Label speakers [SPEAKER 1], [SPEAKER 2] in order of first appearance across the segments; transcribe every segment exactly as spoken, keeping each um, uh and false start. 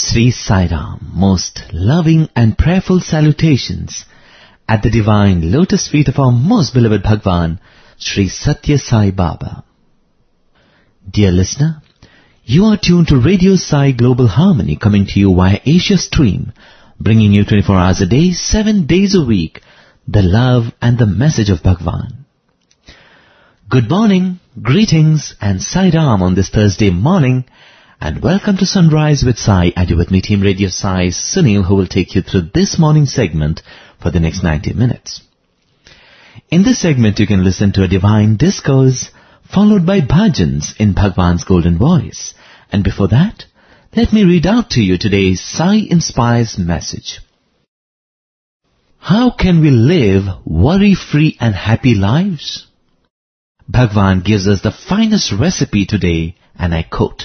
[SPEAKER 1] Sri Sai Ram, most loving and prayerful salutations at the divine lotus feet of our most beloved Bhagwan, Sri Satya Sai Baba. Dear listener, you are tuned to Radio Sai Global Harmony, coming to you via Asia Stream, bringing you twenty-four hours a day, seven days a week, the love and the message of Bhagwan. Good morning, greetings and Sai Ram on this Thursday morning, and welcome to Sunrise with Sai, and you with me, Team Radio Sai, Sunil, who will take you through this morning segment for the next ninety minutes. In this segment, you can listen to a divine discourse, followed by bhajans in Bhagwan's golden voice. And before that, let me read out to you today's Sai Inspires message. How can we live worry-free and happy lives? Bhagwan gives us the finest recipe today, and I quote,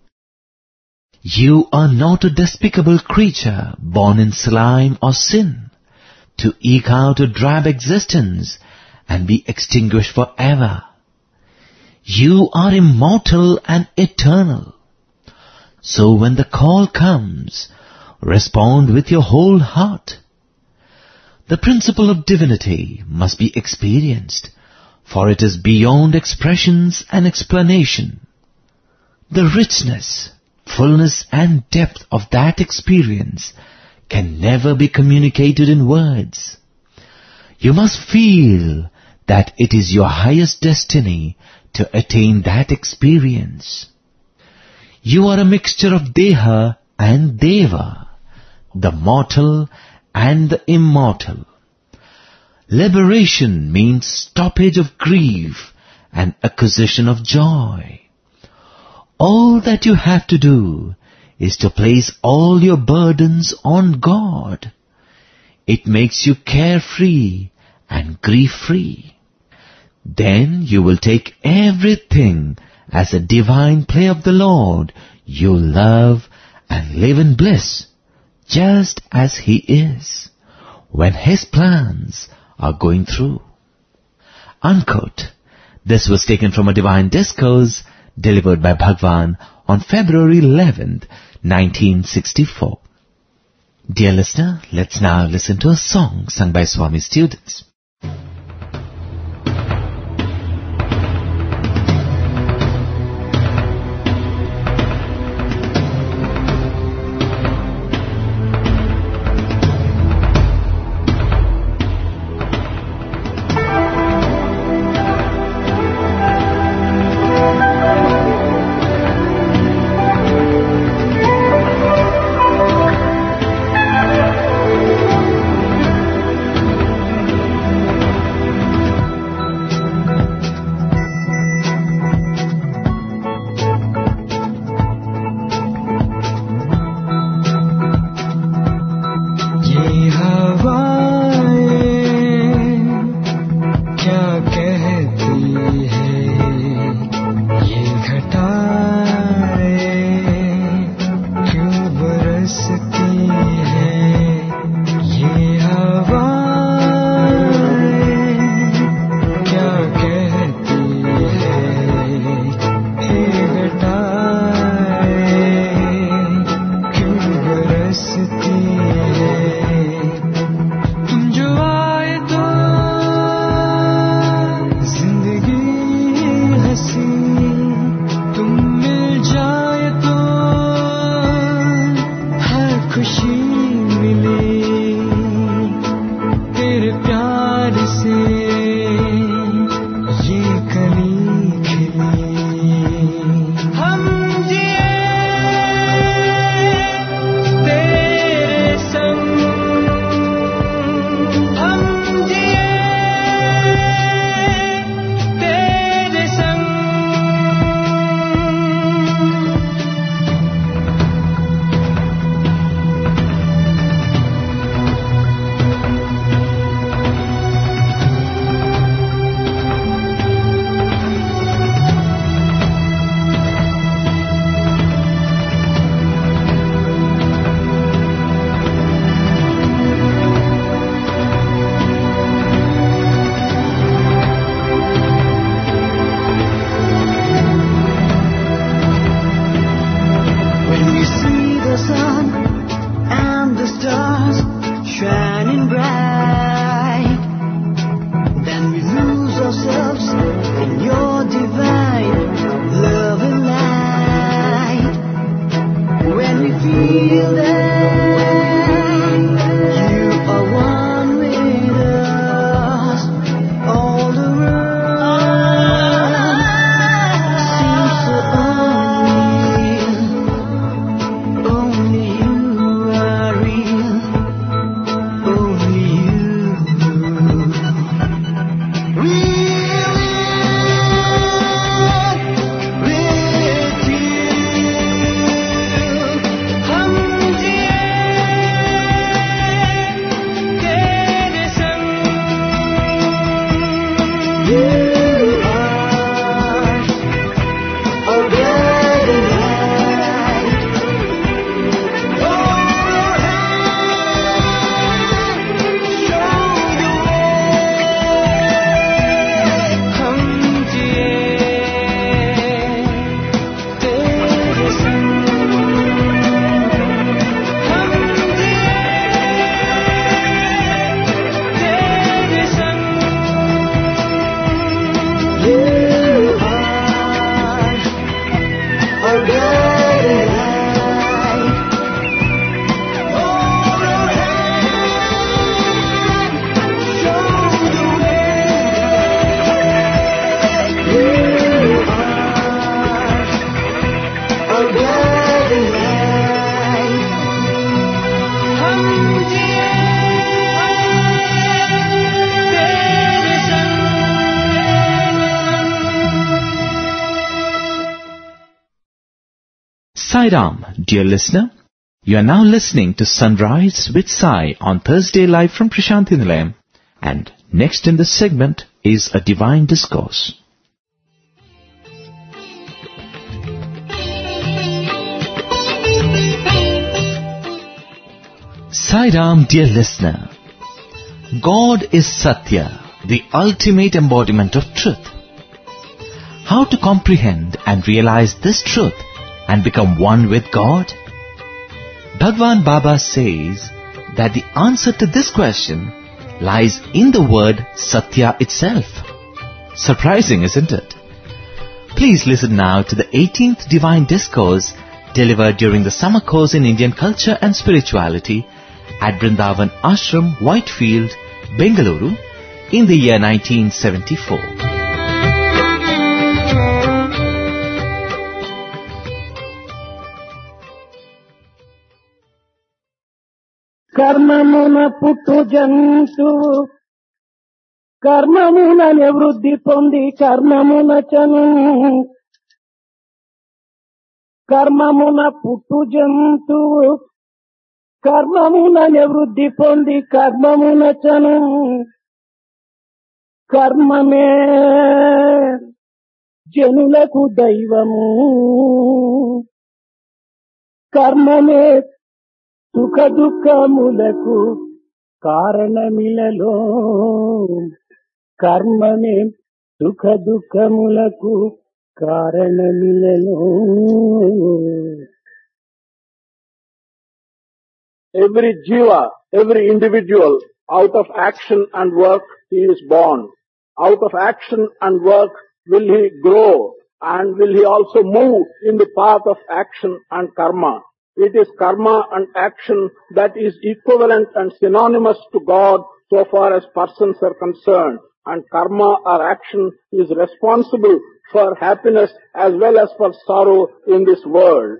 [SPEAKER 1] "You are not a despicable creature born in slime or sin, to eke out a drab existence and be extinguished forever. You are immortal and eternal. So when the call comes, respond with your whole heart. The principle of divinity must be experienced, for it is beyond expressions and explanation. The richness, fullness and depth of that experience can never be communicated in words. You must feel that it is your highest destiny to attain that experience. You are a mixture of Deha and Deva, the mortal and the immortal. Liberation means stoppage of grief and acquisition of joy. All that you have to do is to place all your burdens on God. It makes you carefree and grief-free. Then you will take everything as a divine play of the Lord. You love and live in bliss, just as He is, when His plans are going through." Unquote. This was taken from a divine discourse delivered by Bhagwan on February eleventh, nineteen sixty-four. Dear listener, let's now listen to a song sung by Swami students.
[SPEAKER 2] feel that you are one with us. All the world seems so unreal. Only you are real. Only you. Real with you. हम जिए तेरे संग. You are a guiding light. Hold your hand, show the way. हम जिए तेरे संग. हम जिए तेरे संग. You are a guiding light. Hold your hand, show the way. You are a guiding light. हम जिए तेरे संग.
[SPEAKER 1] Sai Ram, dear listener, you are now listening to Sunrise with Sai on Thursday live from Prashanthi Nilayam, and next in this segment is a divine discourse. Sai Ram, dear listener, God is Satya, the ultimate embodiment of truth. How to comprehend and realize this truth and become one with God? Bhagwan Baba says that the answer to this question lies in the word Satya itself. Surprising, isn't it? Please listen now to the eighteenth Divine Discourse delivered during the summer course in Indian Culture and Spirituality at Vrindavan Ashram, Whitefield, Bengaluru in the year nineteen seventy-four.
[SPEAKER 3] కర్మమున పుట్టు జంతువు కర్మమున నివృత్తి పొంది కర్మమున చను కర్మమున పుట్టు జంతువు కర్మమున నివృత్తి పొంది కర్మమున చను కర్మమే జనులకు దైవము కర్మమే సుఖ దుఃఖములకు కారణమిలలో కర్మమే సుఖ దుఃఖములకు కారణమిలలో.
[SPEAKER 4] Every jiva, every individual, out of action and work he is born. Out of action and work will he grow, and will he also move in the path of action and karma. It is karma and action that is equivalent and synonymous to God so far as persons are concerned, and karma or action is responsible for happiness as well as for sorrow in this world.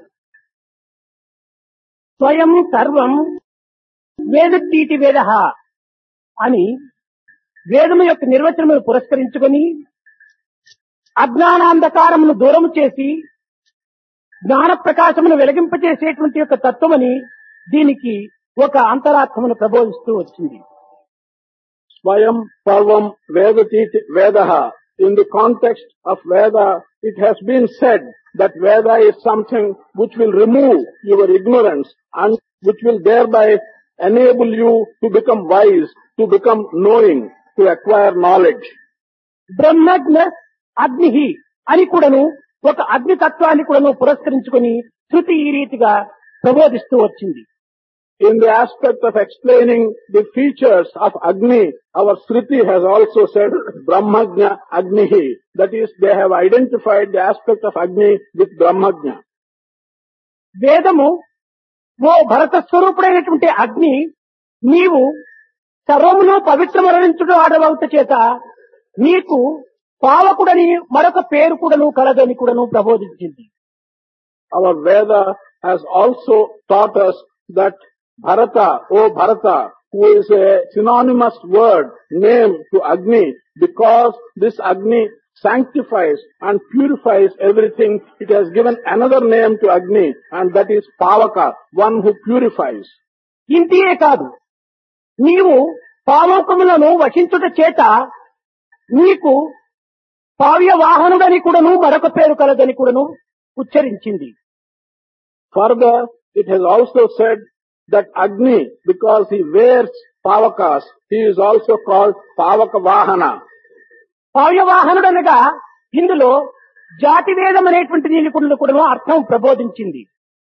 [SPEAKER 3] స్వయం సర్వం వేదతీతి వేద అని వేదము యొక్క నిర్వచనమును పురస్కరించుకొని అజ్ఞానాంధకారమును దూరము చేసి జ్ఞాన ప్రకాశమును వెలిగింపచేసేటువంటి యొక్క తత్వమని దీనికి ఒక అంతరార్థమును ప్రబోధిస్తూ వచ్చింది.
[SPEAKER 4] Swayam Sarvam Vedatiti Vedaha. In the context of Veda, it has been said that Veda is something which will remove your ignorance and which will thereby enable you to become wise, to become knowing, to acquire knowledge.
[SPEAKER 3] బ్రహ్మజ్ఞ అగ్ని అని కూడాను ఒక అగ్ని తత్వాన్ని కూడాను పురస్కరించుకొని శృతి ఈ రీతిగా ప్రబోధిస్తూ వచ్చింది.
[SPEAKER 4] In the aspect of explaining the features of Agni, our Shruti has also said Brahmajna Agnihi. That is, they have identified the aspect of Agni with Brahmajna.
[SPEAKER 3] వేదము ఓ భరత స్వరూపుడైనటువంటి అగ్ని, నీవు సర్వమును పవిత్రమరణించుడు ఆడవవుత చేత నీకు పావకుడని మరొక పేరు కూడాను కలదని కూడాను ప్రబోధించింది.
[SPEAKER 4] Our Veda has also taught us that Bharata, O Bharata, who is a synonymous word, name to Agni, because this Agni sanctifies and purifies everything, it has given another name to Agni, and that is Pavaka, one who purifies.
[SPEAKER 3] ఇంటియే కాదు, నీవు పావకములను వశించుట చేత నీకు పావ్య వాహనుడని కూడాను మరొక పేరు కలదని కూడాను ఉచ్చరించింది.
[SPEAKER 4] Further, it has also said that Agni, because he wears Pavakas, he is also called Pavaka Vahana.
[SPEAKER 3] పావ్య వాహనుడనగా ఇందులో జాతివేదం అనేటువంటి దీని కూడాను అర్థం ప్రబోధించింది.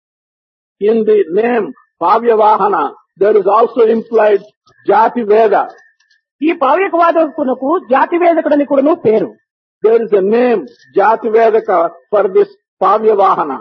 [SPEAKER 4] In the name Pavya Vahana, there is also implied Jati Veda.
[SPEAKER 3] ఈ పావ్యకవాదకునకు జాతివేదకుడని కూడాను పేరు.
[SPEAKER 4] There is a name Jati Vedaka for this Pavya Vahana.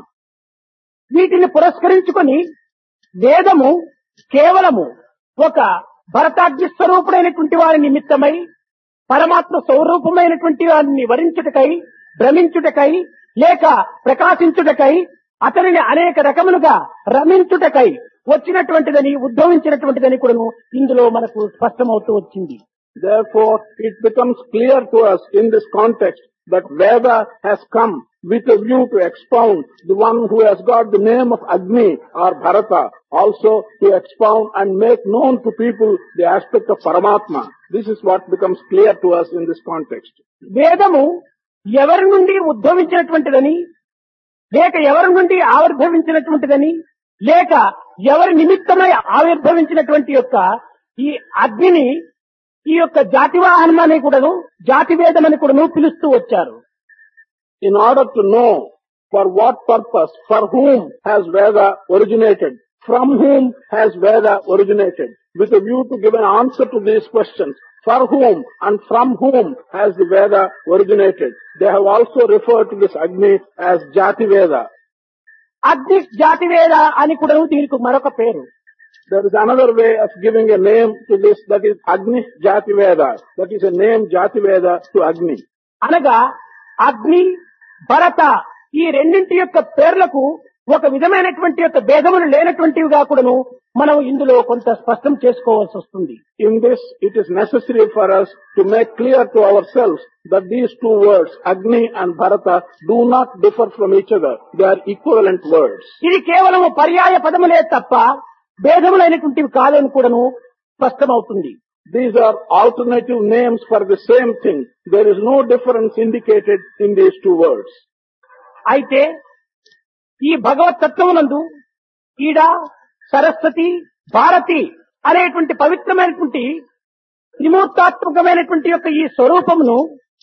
[SPEAKER 3] వీటిని పురస్కరించుకొని వేదము కేవలము ఒక భరతాగ్ని స్వరూపుడైనటువంటి వారి నిమిత్తమై పరమాత్మ స్వరూపమైనటువంటి వారిని వరించుటకై, భ్రమించుటకై, లేక ప్రకాశించుటకై, అతనిని అనేక రకములుగా రమించుటకై వచ్చినటువంటిదని, ఉద్భవించినటువంటిదని కూడాను ఇందులో మనకు స్పష్టమవుతూ వచ్చింది.
[SPEAKER 4] Therefore, it becomes clear to us in this context that Veda has come with a view to expound the one who has got the name of Agni or Bharata, also to expound and make known to people the aspect of Paramatma. This is what becomes clear to us in this context.
[SPEAKER 3] వేదము ఎవరి నుండి ఉద్భవించినటువంటిదని, లేక ఎవరి నుండి ఆవిర్భవించినటువంటిదని, లేక ఎవరి నిమిత్తమై ఆవిర్భవించినటువంటి యొక్క ఈ అగ్నిని ఈ యొక్క జాతివాహనమని కూడాను జాతివేదమని కూడాను పిలుస్తూ వచ్చారు.
[SPEAKER 4] In order to know for what purpose, for whom has Veda originated, from whom has Veda originated, with a view to give an answer to these questions, for whom and from whom has the Veda originated, they have also referred to this Agni as Jati Veda.
[SPEAKER 3] అగ్ని జాతివేద అని కూడాను దీనికి మరొక పేరు.
[SPEAKER 4] There is another way of giving a name to this, that is Agni Jati Veda. That is a name Jati Veda to Agni.
[SPEAKER 3] అనగా అగ్ని, భరత ఈ రెండింటి యొక్క పేర్లకు ఒక విధమైనటువంటి యొక్క భేదములు లేనటువంటివిగా కూడాను మనం ఇందులో కొంత స్పష్టం చేసుకోవాల్సి వస్తుంది.
[SPEAKER 4] In this, it is necessary for us to make clear to ourselves that these two words, Agni and Bharata, do not differ from each other. They are equivalent words.
[SPEAKER 3] ఇది కేవలం పర్యాయ పదములే తప్ప భేదములైనటువంటివి కాదని కూడాను స్పష్టమవుతుంది.
[SPEAKER 4] These are alternative names for the same thing. There is no difference indicated in these two words.
[SPEAKER 3] అయితే ఈ భగవత్ తత్వమునందు ఈడ సరస్వతి, భారతి అనేటువంటి పవిత్రమైనటువంటి త్రిమూర్తాత్మకమైనటువంటి యొక్క ఈ స్వరూపమును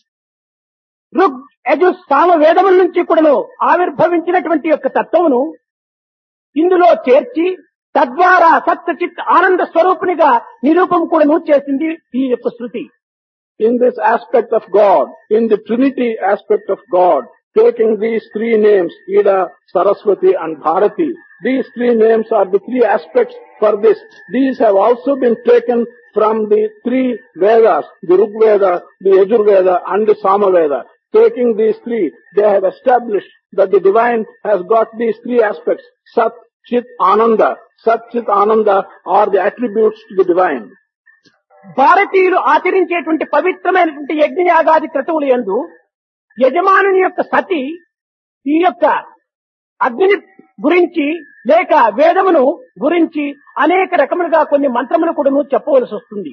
[SPEAKER 3] ఋగ్, యజు, సామ వేదముల నుంచి కూడాను ఆవిర్భవించినటువంటి యొక్క తత్వమును ఇందులో చేర్చి తద్వారా సత్యచిత్ ఆనంద స్వరూపునిగా నిరూపం కూడాను చేసింది ఈ యొక్క శృతి.
[SPEAKER 4] In this aspect of God, in the Trinity aspect of God, taking these three names, Ida, Saraswati and Bharati, these three names are the three aspects for this. These have also been taken from the three Vedas, the Rig Veda, the Yajur Veda and the Sama Veda. Taking these three, they have established that the divine has got these three aspects, Sat, Chit, Ananda. Sat, Chit, Ananda are the attributes to the divine.
[SPEAKER 3] భారతీయులు ఆచరించేటువంటి పవిత్రమైనటువంటి యజ్ఞయాగాది క్రతువుల యందు యజమానుని యొక్క సతి ఈ యొక్క అగ్నిని గురించి లేక వేదమును గురించి అనేక రకములుగా కొన్ని మంత్రములు కూడాను చెప్పవలసి వస్తుంది.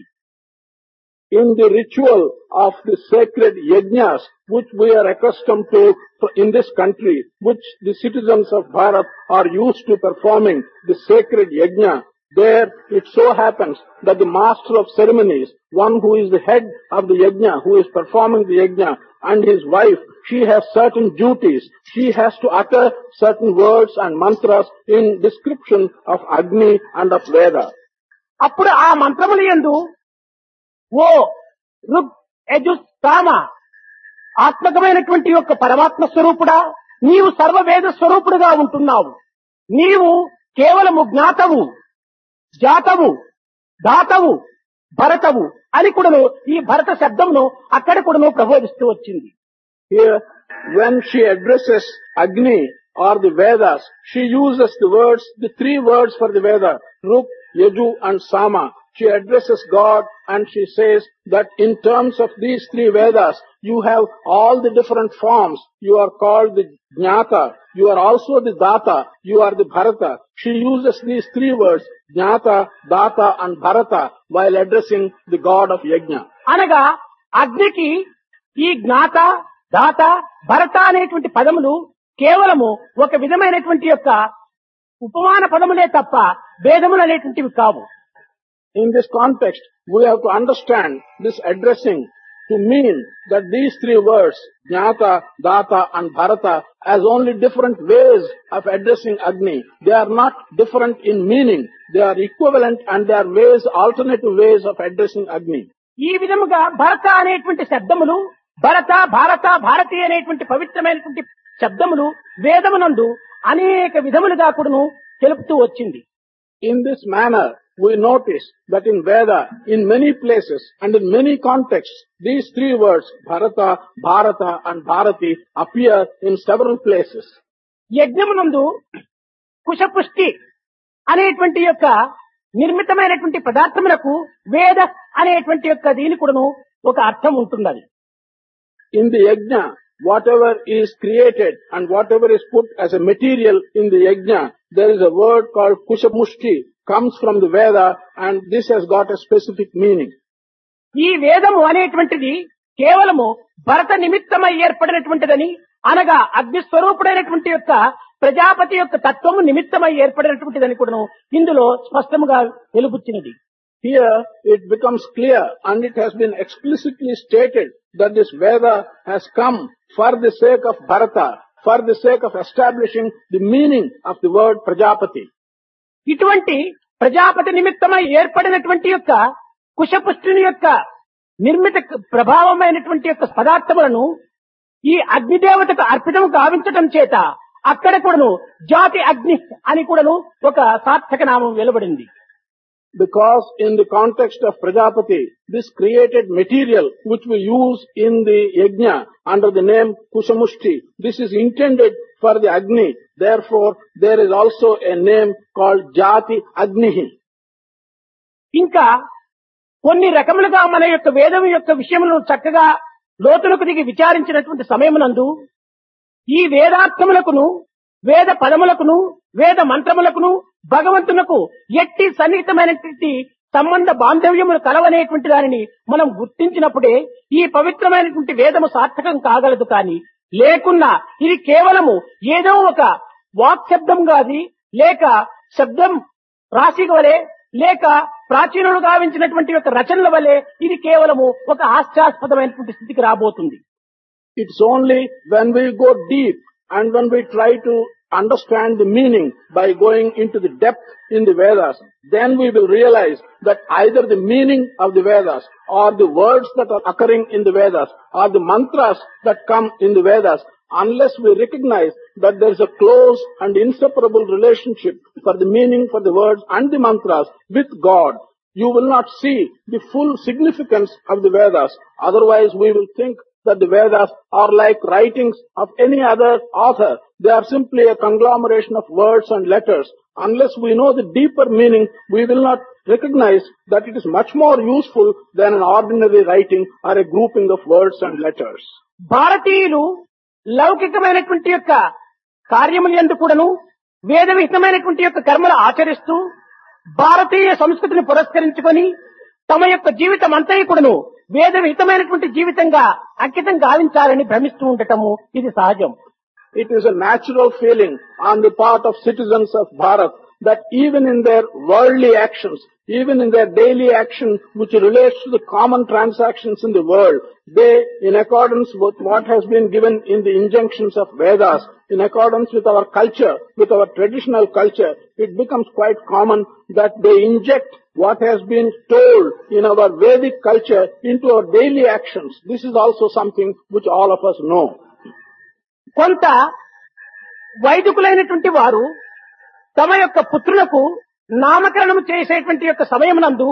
[SPEAKER 4] In the ritual of the sacred yajnas, which we are accustomed to in this country, which the citizens of Bharat are used to performing the sacred yajna, there it so happens that the master of ceremonies, one who is the head of the yajna, who is performing the yajna, and his wife, she has certain duties. She has to utter certain words and mantras in description of Agni and of Veda.
[SPEAKER 3] అప్పుడు ఆ మంత్రముల యందు ఓ ఋగ్, యజు, సామ ఆత్మకమైనటువంటి యొక్క పరమాత్మ స్వరూపుడా, నీవు సర్వవేద స్వరూపుడుగా ఉంటున్నావు. నీవు కేవలము జ్ఞాతవు, జాతవు, దాతవు, భరతవు అని కూడాను ఈ భరత శబ్దమును అక్కడ కూడాను ప్రబోధిస్తూ వచ్చింది.
[SPEAKER 4] Here, when she addresses Agni or the Vedas, she uses the words, the three words for the Veda, Ruk, Yaju and Sama. She addresses God and she says that in terms of these three Vedas, you have all the different forms. You are called the Jnata. You are also the Data. You are the Bharata. She uses these three words, Jnata, Data and Bharata, while addressing the God of Yajna.
[SPEAKER 3] అనగా అగ్నికి ఈ జ్ఞాత, దాత, భరత అనేటువంటి పదములు కేవలము ఒక విధమైనటువంటి యొక్క ఉపమాన పదములే తప్ప భేదములు అనేటువంటివి కావు.
[SPEAKER 4] In this context, we have to understand this addressing to mean that these three words, Jnata, Data and Bharata, as only different ways of addressing Agni. They are not different in meaning. They are equivalent and they are ways, alternative ways of addressing Agni.
[SPEAKER 3] ఈ విధముగా భరత అనేటువంటి శబ్దములు, భరత, భారత, భారతి అనేటువంటి పవిత్రమైనటువంటి శబ్దములు వేదమునందు అనేక విధములుగా కూడాను తెలుపుతూ వచ్చింది.
[SPEAKER 4] In this manner, we notice that in Veda, in many places and in many contexts, these three words, Bharata, Bharata and Bharati, appear in several places.
[SPEAKER 3] యజ్ఞమునందు కుశపుష్టి అనేటువంటి యొక్క నిర్మితమైనటువంటి పదార్థములకు వేద అనేటువంటి యొక్క దీని కూడాను ఒక అర్థం ఉంటున్నది.
[SPEAKER 4] In the yajna, whatever is created and whatever is put as a material in the yajna, there is a word called Kushamushti, comes from the Veda, and this has got a specific meaning.
[SPEAKER 3] ఈ వేదము అనేటువంటిది కేవలము భరత నిమిత్తమై ఏర్పడినటువంటిదని, అనగా అగ్ని స్వరూపుడైనటువంటి యొక్క ప్రజాపతి యొక్క తత్వము నిమిత్తమై ఏర్పడినటువంటిదని కూడాను ఇందులో స్పష్టముగా వెలుబుచ్చినది.
[SPEAKER 4] Here it becomes clear and it has been explicitly stated that this Veda has come for the sake of Bharata, for the sake of establishing the meaning of the word Prajapati.
[SPEAKER 3] ఇటువంటి ప్రజాపతి నిమిత్తమై ఏర్పడినటువంటి యొక్క కుశపుష్టిని యొక్క నిర్మిత ప్రభావమైనటువంటి యొక్క పదార్థములను ఈ అగ్నిదేవతకు అర్పితం గావించటం చేత అక్కడ కూడాను జాతి అగ్ని అని కూడాను ఒక సార్థక నామం వెలువడింది.
[SPEAKER 4] Because in the context of Prajapati, this created material which we use in the yajna under the name Kushamushti, this is intended for the Agni. Therefore, there is also a name called Jati Agnihi.
[SPEAKER 3] ఇంకా కొన్ని రకములుగా మన యొక్క వేదం యొక్క విషయములను చక్కగా లోతులకు దిగి విచారించినటువంటి సమయమునందు ఈ వేదార్థములకును, వేద పదములకును, వేద మంత్రములకును, భగవంతునకు ఎట్టి సన్నిహితమైనటువంటి సంబంధ బాంధవ్యములు కలవనేటువంటి దానిని మనం గుర్తించినప్పుడే ఈ పవిత్రమైనటువంటి వేదము సార్థకం కాగలదు. కానీ లేకున్నా ఇది కేవలము ఏదో ఒక వాక్ శబ్దం గాది, లేక శబ్దం రాశి వలె, లేక ప్రాచీనులు గావించినటువంటి యొక్క రచనల వలె ఇది కేవలము ఒక హాస్యాస్పదమైనటువంటి స్థితికి రాబోతుంది.
[SPEAKER 4] It's only when we go deep and when we try to understand the meaning by going into the depth in the Vedas, then we will realize that either the meaning of the Vedas or the words that are occurring in the Vedas or the mantras that come in the Vedas, unless we recognize that there is a close and inseparable relationship for the meaning for the words and the mantras with God, you will not see the full significance of the Vedas. Otherwise, we will think that the Vedas are like writings of any other author. They are simply a conglomeration of words and letters. Unless we know the deeper meaning, we will not recognize that it is much more useful than an ordinary writing or a grouping of words and letters.
[SPEAKER 3] భారతీయులు లౌకికమైనటువంటి యొక్క కార్యములు యందు కూడాను వేద విహితమైనటువంటి యొక్క కర్మలు ఆచరిస్తూ భారతీయ సంస్కృతిని పురస్కరించుకొని తమ యొక్క జీవితం అంతా కూడాను వేద విహితమైనటువంటి జీవితంగా అంకితం గావించాలని భ్రమిస్తూ ఉండటము ఇది సహజం.
[SPEAKER 4] It is a natural feeling on the part of citizens of Bharat that even in their worldly actions, even in their daily action which relates to the common transactions in the world, they, in accordance with what has been given in the injunctions of Vedas, in accordance with our culture, with our traditional culture, it becomes quite common that they inject what has been told in our Vedic culture into our daily actions. This is also something which all of us know.
[SPEAKER 3] కొంత వైదికులైనటువంటి వారు తమ యొక్క పుత్రులకు నామకరణం చేసేటువంటి యొక్క సమయమునందు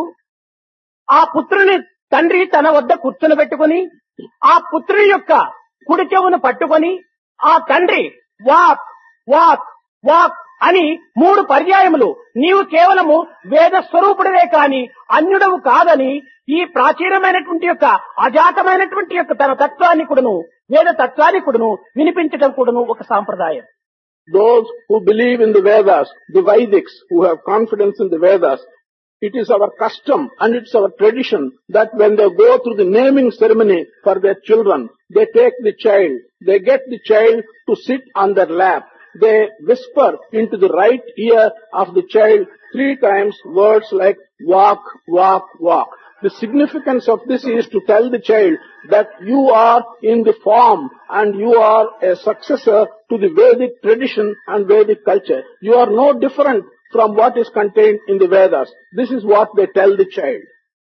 [SPEAKER 3] ఆ పుత్రుని తండ్రి తన వద్ద కూర్చుని పెట్టుకుని ఆ పుత్రుని యొక్క కుడి చెవును పట్టుకొని ఆ తండ్రి వాక్ వాక్ వాక్ అని మూడు పర్యాయములు నీవు కేవలము వేద స్వరూపుడివే కాని అన్యుడవు కాదని ఈ ప్రాచీనమైనటువంటి యొక్క అజాతమైనటువంటి యొక్క తన తత్వాన్ని కూడాను వేద తత్వాన్ని కూడాను వినిపించడం కూడాను ఒక సాంప్రదాయం.
[SPEAKER 4] Those who believe in the Vedas, the Vedics, who have confidence in the Vedas, it is our custom and it's our tradition that when they go through the naming ceremony for their children, they take the child, they get the child to sit on their lap. They whisper into the right ear of the child three times words like walk, walk, walk. The significance of this is to tell the child that you are in the form and you are a successor to the Vedic tradition and Vedic culture. You are no different from what is contained in the Vedas. This is what they tell the child.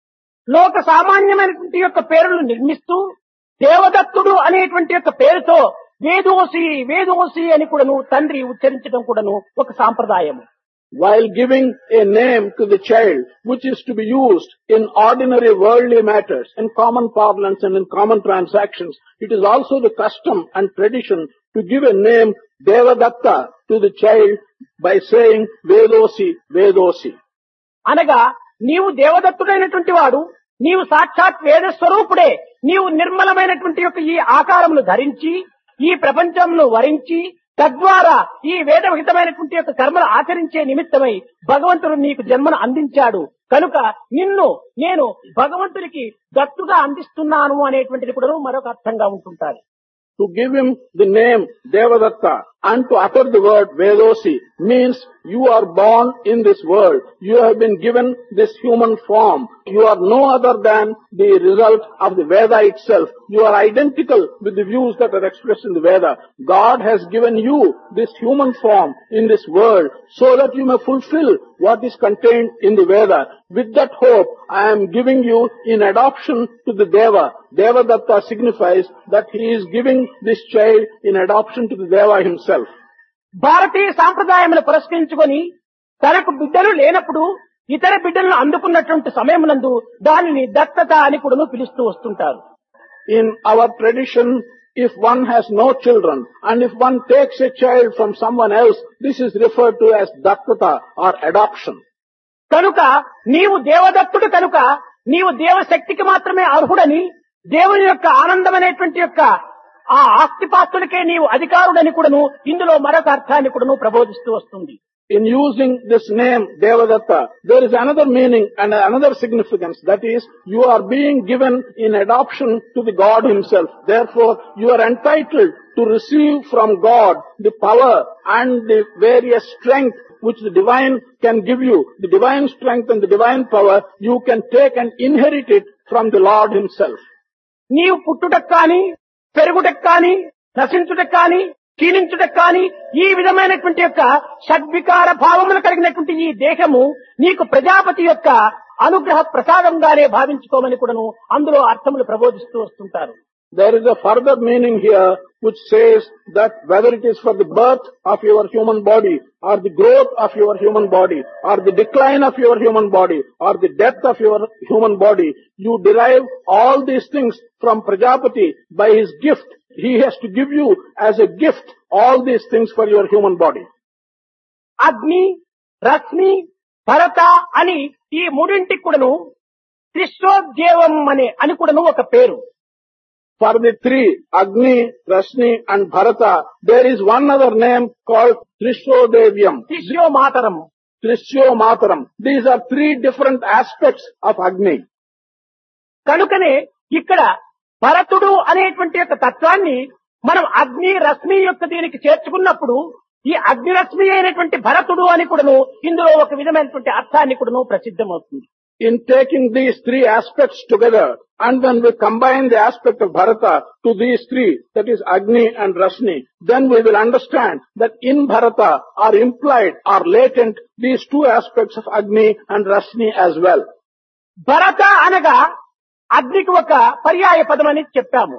[SPEAKER 3] లోక సామాన్యమైనటువంటి యొక్క పేరును నిర్మిస్తూ దేవదత్తుడు అనేటువంటి యొక్క పేరుతో వేదోసి వేదోసి అని కూడాను తండ్రి ఉచ్చరించడం కూడాను ఒక సాంప్రదాయం.
[SPEAKER 4] While giving a name to the child, which is to be used in ordinary worldly matters, in common parlance and in common transactions, it is also the custom and tradition to give a name Devadatta to the child by saying Vedosi, Vedosi.
[SPEAKER 3] అనగా నీవు దేవదత్తుడైనటువంటి వాడు, నీవు సాక్షాత్ వేద స్వరూపుడే, నీవు నిర్మలమైనటువంటి యొక్క ఈ ఆకారమును ధరించి ఈ ప్రపంచంలో వరించి తద్వారా ఈ వేదవిహితమైనటువంటి యొక్క కర్మలు ఆచరించే నిమిత్తమై భగవంతుడు నీకు జన్మను అందించాడు కనుక నిన్ను నేను భగవంతుడికి దత్తుగా అందిస్తున్నాను అనేటువంటిది కూడా మరొక అర్థంగా ఉంటుంటారు.
[SPEAKER 4] To give him the name Devadatta and to utter the word Vedosi means you are born in this world. You have been given this human form. You are no other than the result of the Veda itself. You are identical with the views that are expressed in the Veda. God has given you this human form in this world so that you may fulfill what is contained in the Veda. With that hope, I am giving you in adoption to the Deva. Devadatta signifies that he is giving this child in adoption to the Deva himself.
[SPEAKER 3] భారతీయ సాంప్రదాయమును పురస్కరించుకొని తనకు బిడ్డలు లేనప్పుడు ఇతర బిడ్డలను అందుకున్నటువంటి సమయమునందు దానిని దత్తత అని కూడా పిలుస్తూ వస్తుంటారు.
[SPEAKER 4] In our tradition, if one has no children and if one takes a child from someone else, this is referred to as dattata or adoption.
[SPEAKER 3] కనుక నీవు దేవదత్తుడు కనుక నీవు దేవశక్తికి మాత్రమే అర్హుడని దేవుని యొక్క ఆనందమైనటువంటి యొక్క ఆ ఆస్తిపాస్తులకే నీవు అధికారుడని కూడాను ఇందులో మరొక అర్థాన్ని కూడాను ప్రబోధిస్తూ వస్తుంది.
[SPEAKER 4] In using this name Devadatta, there is another meaning and another significance. That is, you are being given in adoption to the God himself. Therefore, you are entitled to receive from God the power and the various strength which the divine can give you. The divine strength and the divine power, you can take and inherit it from the Lord himself.
[SPEAKER 3] నీవు పుట్టుటకు కానీ పెరుగుటకు కానీ నశించుటకు కానీ క్షీణించుటకు కానీ ఈ విధమైనటువంటి యొక్క షడ్వికార భావములు కలిగినటువంటి ఈ దేహము నీకు ప్రజాపతి యొక్క అనుగ్రహ ప్రసాదంగానే భావించుకోమని కూడాను అందులో అర్థములు ప్రబోధిస్తూ వస్తుంటారు.
[SPEAKER 4] There is a further meaning here which says that whether it is for the birth of your human body or the growth of your human body or the decline of your human body or the death of your human body, you derive all these things from Prajapati by his gift. He has to give you as a gift all these things for your human body.
[SPEAKER 3] అగ్ని, రశ్మి, భరత అని ఈ మూడింటికి కూడాను త్రిశోద్యేవం అనే అని కూడాను ఒక పేరు.
[SPEAKER 4] For the three, Agni, Rashni and Bharata, there is one other name called Trishodevyam.
[SPEAKER 3] త్రిశో Mataram.
[SPEAKER 4] Trishyo Mataram. These are three different aspects of Agni.
[SPEAKER 3] కనుకనే ఇక్కడ భరతుడు అనేటువంటి యొక్క తత్వాన్ని మనం అగ్ని రశ్మి యొక్క దీనికి చేర్చుకున్నప్పుడు ఈ అగ్నిరశ్మి అయినటువంటి భరతుడు అని కూడాను ఇందులో ఒక విధమైనటువంటి అర్థాన్ని కూడాను ప్రసిద్ధమవుతుంది.
[SPEAKER 4] In taking these three aspects together, and when we combine the aspect of Bharata to these three, that is Agni and Rashni, then we will understand that in Bharata are implied, are latent, these two aspects of Agni and Rashni as well.
[SPEAKER 3] భరత అనగా అగ్నికి ఒక పర్యాయ పదం అని చెప్పాము.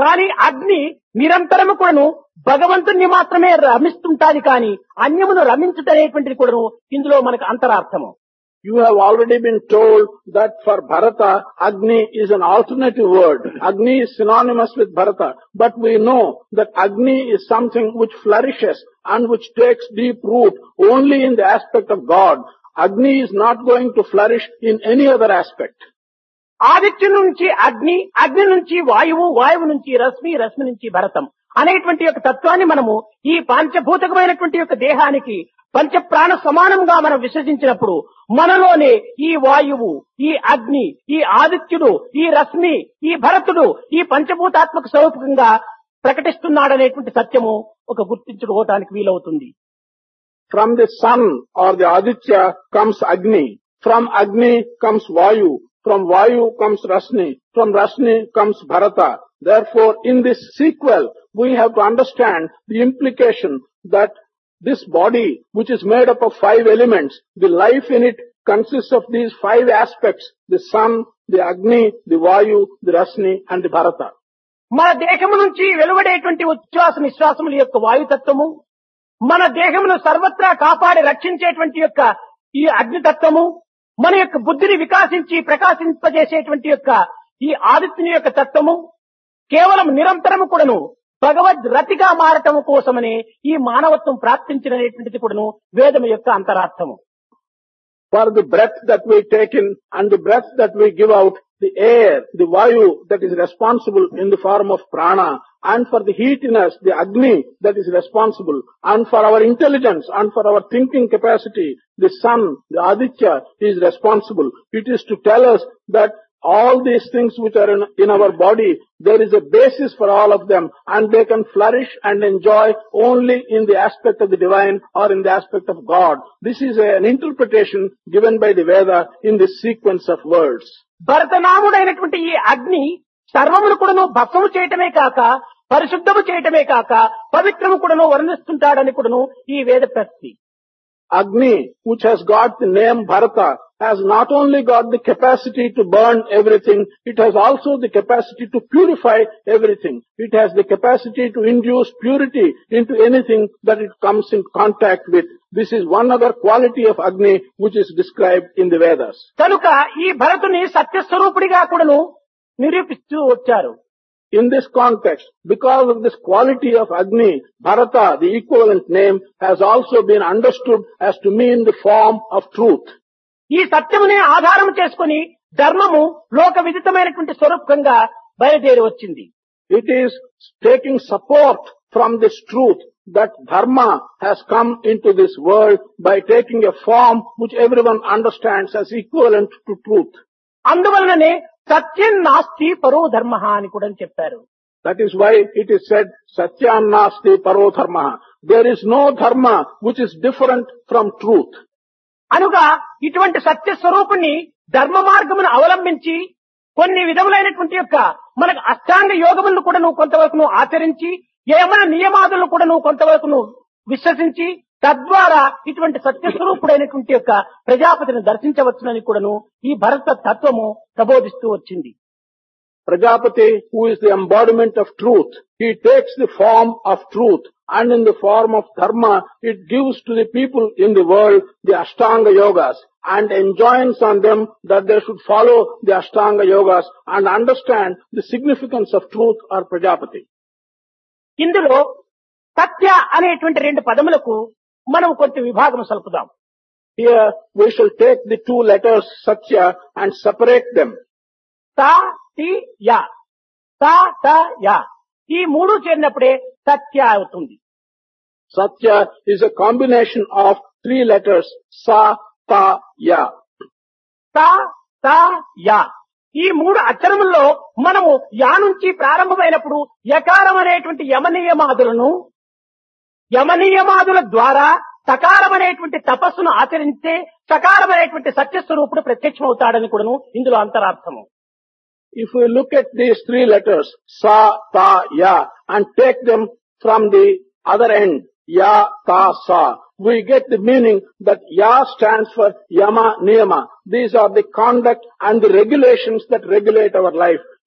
[SPEAKER 3] కానీ అగ్ని నిరంతరము కూడాను భగవంతుణ్ణి మాత్రమే రమిస్తుంటాది కానీ అన్యమును రమించుటనేటువంటిది కూడాను ఇందులో మనకు అంతరార్థము.
[SPEAKER 4] You have already been told that for Bharata, Agni is an alternative word. Agni is synonymous with Bharata. But we know that Agni is something which flourishes and which takes deep root only in the aspect of God. Agni is not going to flourish in any other aspect.
[SPEAKER 3] ఆదిత్యం నుంచి అగ్ని, అగ్ని నుంచి వాయువు, వాయువు నుంచి రశ్మి, రశ్మి నుంచి భరతం అనేటువంటి యొక్క తత్వాన్ని మనము ఈ పంచభూతకమైనటువంటి యొక్క దేహానికి పంచప్రాణ సమానంగా మనం విసర్జించినప్పుడు మనలోనే ఈ వాయువు, ఈ అగ్ని, ఈ ఆదిత్యుడు, ఈ రశ్మి, ఈ భరతుడు ఈ పంచభూతాత్మక స్వరూపంగా ప్రకటిస్తున్నాడనేటువంటి సత్యము ఒక గుర్తించుకోవటానికి వీలవుతుంది.
[SPEAKER 4] From the sun or the Aditya comes Agni. From Agni comes Vayu. From Vayu comes Rasni. From Rasni comes Bharata. Therefore, in this sequel, we have to understand the implication that this body, which is made up of five elements, the life in it consists of these five aspects: the sun, the Agni, the Vayu, the Rasni, and the Bharata.
[SPEAKER 3] మన దేహము నుంచి వెలువడేటువంటి ఉచ్ఛ్వాస నిశ్వాసముల యొక్క వాయుతత్వము, మన దేహమును సర్వత్రా కాపాడి రక్షించేటువంటి యొక్క ఈ అగ్నితత్వము, మన యొక్క బుద్ధిని వికాసించి ప్రకాశింపజేసేటువంటి యొక్క ఈ ఆదిత్యుని యొక్క తత్వము కేవలం నిరంతరము కూడాను భగవద్ రతిగా మారటం కోసమనే ఈ మానవత్వం ప్రాప్తించినటువంటిది కూడాను వేదము యొక్క అంతరార్థము.
[SPEAKER 4] For the breath that we take in and the breath that we give out, the air, the Vayu that is responsible in the form of prana, and for the heat in us, the Agni that is responsible, and for our intelligence and for our thinking capacity, the sun, the Aditya is responsible. It is to tell us that all these things which are in, in our body, there is a basis for all of them, and they can flourish and enjoy only in the aspect of the divine or in the aspect of God. This is a, an interpretation given by the Veda in this sequence of words.
[SPEAKER 3] భరతనాముడైనటువంటి ఈ అగ్ని సర్వమును కూడాను భస్మము చేయటమే కాక పరిశుద్ధము చేయటమే కాక పవిత్రము కూడాను వర్ణిస్తుంటాడని కూడాను ఈ వేద ప్రతి.
[SPEAKER 4] Agni, which has got the name Bharata, has not only got the capacity to burn everything, it has also the capacity to purify everything. It has the capacity to induce purity into anything that it comes in contact with. This is one other quality of Agni which is described in the Vedas.
[SPEAKER 3] కనుక ఈ భరతుని సత్యస్వరూపుడిగా కూడాను నిరూపిస్తూ వచ్చారు.
[SPEAKER 4] In this context, because of this quality of Agni, Bharata, the equivalent name, has also been understood as to mean the form of truth.
[SPEAKER 3] ఈ సత్యమునే ఆధారం చేసుకుని ధర్మము లోక విదితమైనటువంటి స్వరూపంగా బయలుదేరి వచ్చింది.
[SPEAKER 4] It is taking support from this truth that dharma has come into this world by taking a form which everyone understands as equivalent to truth.
[SPEAKER 3] అందువలననే సత్యం నాస్తి పరో ధర్మ అని కూడా చెప్పారు.
[SPEAKER 4] That is why it is said, Satyam nasti paro dharma. There is no dharma which is different from truth.
[SPEAKER 3] అనుగా ఇటువంటి సత్య స్వరూపుణ్ణి ధర్మ మార్గమును అవలంబించి కొన్ని విధములైనటువంటి యొక్క మనకు అష్టాంగ యోగములను కూడా నువ్వు కొంతవరకు ఆచరించి ఏమైనా నియమాదులను కూడా నువ్వు కొంతవరకు విశ్వసించి తద్వారా ఇటువంటి సత్యస్వరూపుడైనటువంటి యొక్క ప్రజాపతిని దర్శించవచ్చునని కూడాను ఈ భరత తత్వము ప్రబోధిస్తూ వచ్చింది.
[SPEAKER 4] Prajapati, who is the embodiment of truth, he takes the form of truth, and in the form of dharma, it gives to the people in the world the Ashtanga Yogas, and enjoins on them that they should follow the Ashtanga Yogas and understand the significance of truth or Prajapati.
[SPEAKER 3] ఇందులో సత్య అనేటువంటి రెండు పదములకు మనం కొంత విభాగం సలుపుదాం.
[SPEAKER 4] Here we shall take the two letters Satya and separate them.
[SPEAKER 3] తా తి yeah, తా త యా, ఈ మూడు చేరినప్పుడే సత్య అవుతుంది.
[SPEAKER 4] Satya is a combination of three letters Sa, Ta, Ya.
[SPEAKER 3] తా త యా ఈ మూడు అక్షరముల్లో మనము యా నుంచి ప్రారంభమైనప్పుడు యకారం అనేటువంటి యమనియమాదులను యమనియమాదుల ద్వారా సకారం అనేటువంటి తపస్సును ఆచరిస్తే సకారం అనేటువంటి సత్యస్వరూపుడు ప్రత్యక్షమవుతాడని కూడాను ఇందులో అంతరార్థము.
[SPEAKER 4] If we look at these three letters, Sa, Ta, Ya, and take them from the other end, Ya, Ta, Sa, we get the meaning that Ya stands for Yama, Niyama. These are the conduct and the regulations that regulate our life.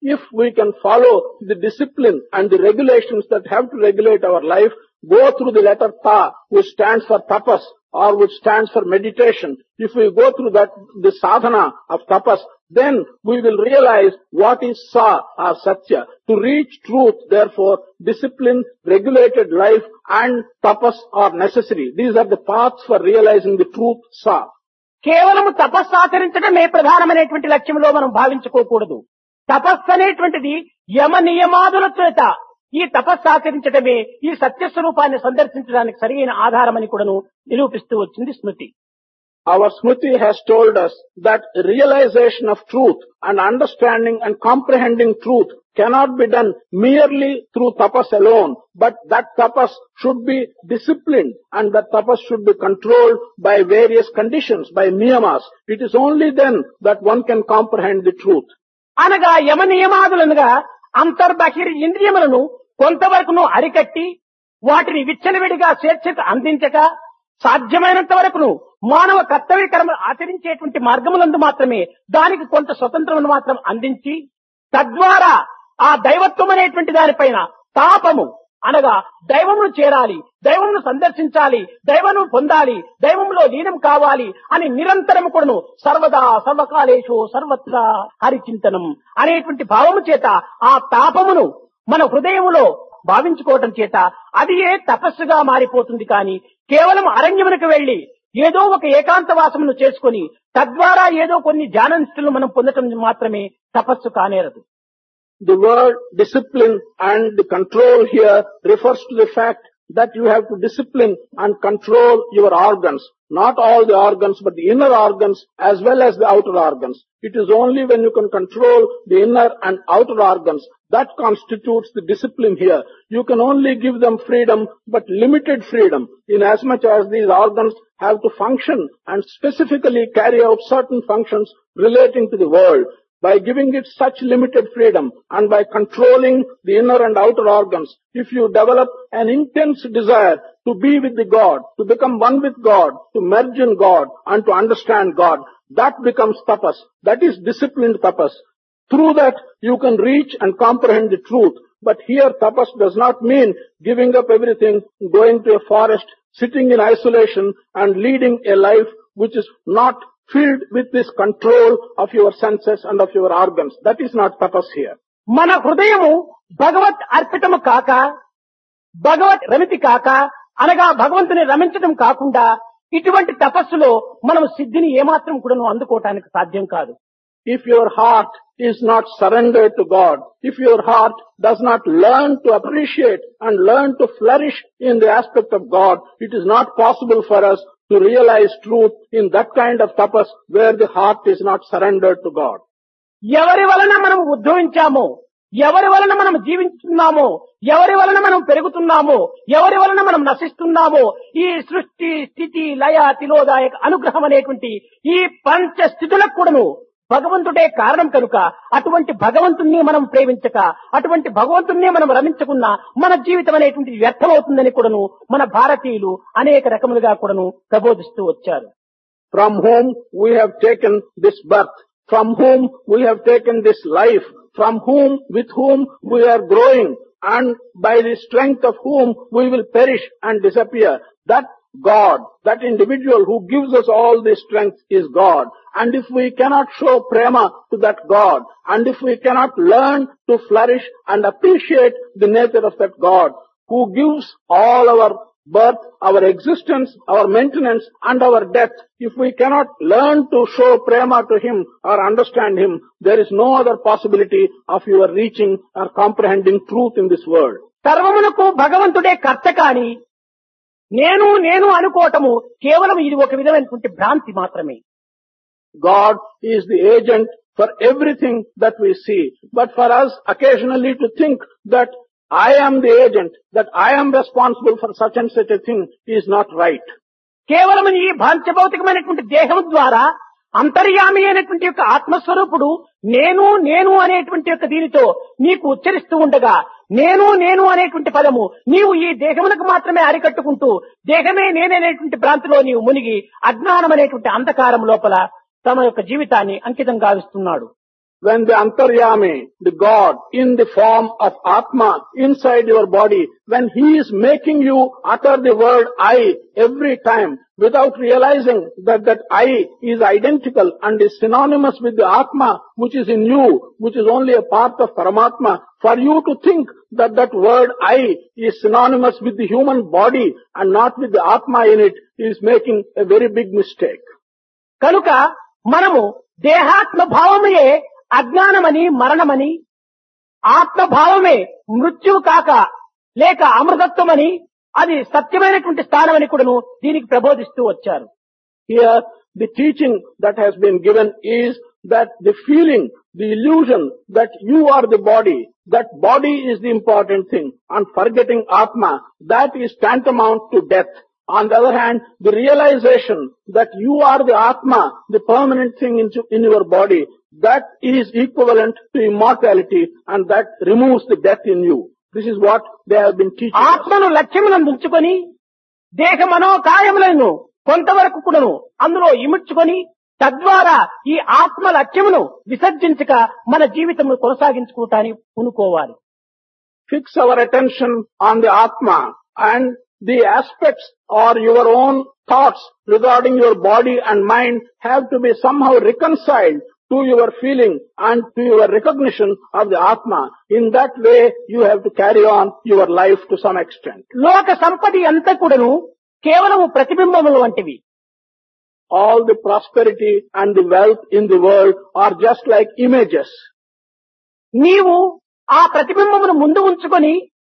[SPEAKER 4] if we can follow the discipline and the regulations that have to regulate our life, go through the letter Ta, which stands for tapas or which stands for meditation. If we go through that, the sadhana of tapas, then we will realize what is Sa or Satya. To reach truth, therefore, discipline, regulated life and tapas are necessary. These are the paths for realizing the truth, Sa.
[SPEAKER 3] కేవలము తపస్సు ఆచరించడమే ప్రధానమైనటువంటి లక్ష్యంలో మనం భావించుకోకూడదు. తపస్సు అనేటువంటిది యమ నియమాదుల చేత ఈ తపస్సు ఆచరించడమే ఈ సత్యస్వరూపాన్ని సందర్శించడానికి సరైన ఆధారమని కూడాను నిరూపిస్తూ వచ్చింది స్మృతి.
[SPEAKER 4] Our Smriti has told us that realization of truth and understanding and comprehending truth cannot be done merely through tapas alone, but that tapas should be disciplined and that tapas should be controlled by various conditions, by niyamas. It is only then that one can comprehend the truth.
[SPEAKER 3] అనగా యమ నియమాదులనగా అంతర్బహిర్ ఇంద్రియములను కొంతవరకును అరికట్టి వాటిని విచ్చలవిడిగా స్వేచ్ఛకు అందించక సాధ్యమైనంత వరకును మానవ కర్తవ్య కర్మలు ఆచరించేటువంటి మార్గములందు మాత్రమే దానికి కొంత స్వతంత్రమును మాత్రం అందించి తద్వారా ఆ దైవత్వం అనేటువంటి దానిపైన తాపము అనగా దైవమును చేరాలి, దైవమును సందర్శించాలి, దైవమును పొందాలి, దైవంలో లీనం కావాలి అని నిరంతరం కూడాను సర్వదా సర్వకాలేషు సర్వత్రా హరిచింతనం అనేటువంటి భావము చేత ఆ తాపమును మన హృదయములో భావించుకోవటం చేత అది ఏ తపస్సుగా మారిపోతుంది. కానీ కేవలం అరణ్యమునకు వెళ్లి ఏదో ఒక ఏకాంతవాసమును చేసుకుని తద్వారా ఏదో కొన్ని ధ్యాననిష్టలు మనం పొందటం మాత్రమే తపస్సు కానేరదు.
[SPEAKER 4] The word discipline and the control here refers to the fact that you have to discipline and control your organs. Not all the organs, but the inner organs as well as the outer organs. It is only when you can control the inner and outer organs that constitutes the discipline here. You can only give them freedom, but limited freedom, in as much as these organs have to function and specifically carry out certain functions relating to the world. By giving it such limited freedom and by controlling the inner and outer organs, if you develop an intense desire to be with the God, to become one with God, to merge in God and to understand God, that becomes tapas. That is disciplined tapas. Through that you can reach and comprehend the truth. But here tapas does not mean giving up everything, going to a forest, sitting in isolation and leading a life which is not filled with this control of your senses and of your organs. That is not tapas here.
[SPEAKER 3] మన హృదయము భగవత్ అర్పితము కాక భగవత్ రమితి కాక అనగా భగవంతుని రమించడం కాకుండా ఇటువంటి తపస్సులో మనం సిద్ధిని ఏమాత్రం కూడాను అందుకోవటానికి సాధ్యం కాదు.
[SPEAKER 4] If your heart is not surrendered to God, if your heart does not learn to appreciate and learn to flourish in the aspect of God, it is not possible for us to realize truth in that kind of tapas where the heart is not surrendered to God.
[SPEAKER 3] ఎవరి వలన మనం ఉద్భవించామో, ఎవరి వలన మనం జీవిస్తున్నామో, ఎవరి వలన మనం పెరుగుతున్నామో, ఎవరి వలన మనం నశిస్తున్నామో, ఈ సృష్టి స్థితి లయ తిలోదాయక అనుగ్రహం అనేటువంటి ఈ పంచ స్థితులకు కూడాను భగవంతుడే కారణం కనుక అటువంటి భగవంతుణ్ణి మనం ప్రేమించక అటువంటి భగవంతుణ్ణి మనం రమించకున్నా మన జీవితం అనేటువంటి వ్యర్థమవుతుందని కూడాను మన భారతీయులు అనేక రకములుగా కూడాను ప్రబోధిస్తూ వచ్చారు.
[SPEAKER 4] From whom we have taken this birth, from whom we have taken this life, from whom, with whom we are growing, and by the strength of whom we will perish and disappear. That God, that individual who gives us all this strength is God. And if we cannot show prema to that God, and if we cannot learn to flourish and appreciate the nature of that God, who gives all our birth, our existence, our maintenance and our death, if we cannot learn to show prema to Him or understand Him, there is no other possibility of your reaching or comprehending truth in this world.
[SPEAKER 3] సర్వమునకు భగవంతుడే కర్త కాని నేను నేను అనుకోవటము కేవలం ఇది ఒక విధమైనటువంటి భ్రాంతి మాత్రమే.
[SPEAKER 4] God is the agent for everything that we see. But for us occasionally to think that I am the agent, that I am responsible for such and such a thing is not right.
[SPEAKER 3] కేవలం ఈ భాంచభౌతికమైనటువంటి దేహం ద్వారా అంతర్యామి అయినటువంటి యొక్క ఆత్మస్వరూపుడు నేను నేను అనేటువంటి యొక్క దీనితో నీకు ఉచ్చరిస్తూ ఉండగా నేను నేను అనేటువంటి పదము నీవు ఈ దేహమునకు మాత్రమే అరికట్టుకుంటూ దేహమే నేననేటువంటి భ్రాంతిలో నీవు మునిగి అజ్ఞానం అనేటువంటి అంధకారం లోపల తమ యొక్క జీవితాన్ని అంకితం గావిస్తున్నాడు.
[SPEAKER 4] when the Antaryami, the God, in the form of Atma inside your body, when he is making you utter the word I every time without realizing that that I is identical and is synonymous with the Atma which is in you, which is only a part of Paramatma, for you to think that that word I is synonymous with the human body and not with the Atma in it is making a very big mistake.
[SPEAKER 3] కనుక మనము దేహాత్మ భావమే అజ్ఞానమని మరణమని, ఆత్మభావమే మృత్యువు కాక లేక అమృతత్వమని, అది సత్యమైనటువంటి స్థానమని కూడాను దీనికి ప్రబోధిస్తూ వచ్చారు.
[SPEAKER 4] Here the teaching that has been given is that the feeling, the illusion that you are the body, that body is the important thing, and forgetting Atma, that is tantamount to death. On the other hand, the realization that you are the Atma, the permanent thing in, in your body, that is equivalent to immortality and that removes the death in you. This is what they have been teaching us.
[SPEAKER 3] ఆత్మను లక్ష్యమునందు ఉంచుకొని దేహ మనోకాయములను కొంతవరకు కూడాను అందులో ఇముడ్చుకొని తద్వారా ఈ ఆత్మ లక్ష్యమును విసర్జించక మన జీవితమును కొనసాగించుకోవటానికి పూనుకోవాలి.
[SPEAKER 4] Fix our attention on the Atma, and the aspects or your own thoughts regarding your body and mind have to be somehow reconciled to your feeling and to your recognition of the Atma. In that way, you have to carry on your life to some extent.
[SPEAKER 3] లోక సంపద అంతా కూడాను కేవలము ప్రతిబింబములు వంటివి.
[SPEAKER 4] All the prosperity and the wealth in the world are just like images.
[SPEAKER 3] నీవు ఆ ప్రతిబింబమును ముందు ఉంచుకొని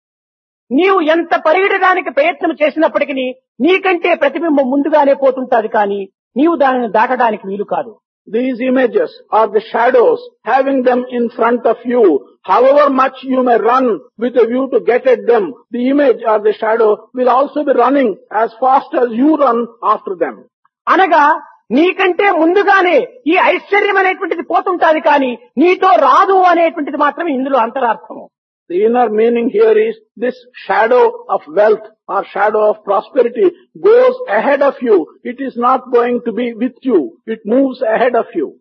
[SPEAKER 3] నీవు ఎంత పరిగెడడానికి ప్రయత్నం చేసినప్పటికీ నీకంటే ప్రతిబింబం ముందుగానే పోతుంటాది, కానీ నీవు దానిని దాటడానికి వీలు కాదు.
[SPEAKER 4] These images are the shadows, having them in front of you. However much you may run with a view to get at them, the image or the shadow will also be running as fast as you run after them.
[SPEAKER 3] అనగా నీకంటే ముందుగానే ఈ ఐశ్వర్యం అనేటువంటిది పోతుంటాది, కానీ నీతో రాదు అనేటువంటిది మాత్రమే ఇందులో అంతరార్థము.
[SPEAKER 4] The inner meaning here is this shadow of wealth or shadow of prosperity goes ahead of you. It is not going to be with you. It moves ahead of you.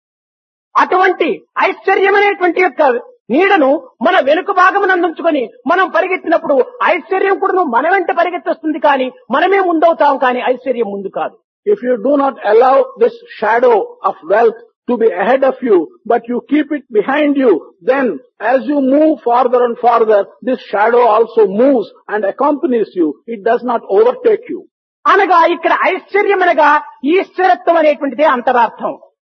[SPEAKER 3] అటువంటి ఐశ్వర్యం అనేటువంటి యొక్క నీడను మన వెనుక భాగమునందుంచుకొని మనం పరిగెత్తినప్పుడు ఐశ్వర్యం కూడా మన వెంట పరిగెత్తొస్తుంది, కానీ మనమే ముందవుతాం, కానీ ఐశ్వర్యం ముందు కాదు.
[SPEAKER 4] If you do not allow this shadow of wealth to be ahead of you, but you keep it behind you, then as you move farther and farther, this shadow also moves and accompanies you. It does not overtake you.
[SPEAKER 3] అనగా ఇక్కడ ఐశ్వర్యం అనగా ఈశ్వరత్వం అనేటువంటిదే అంతరార్థం.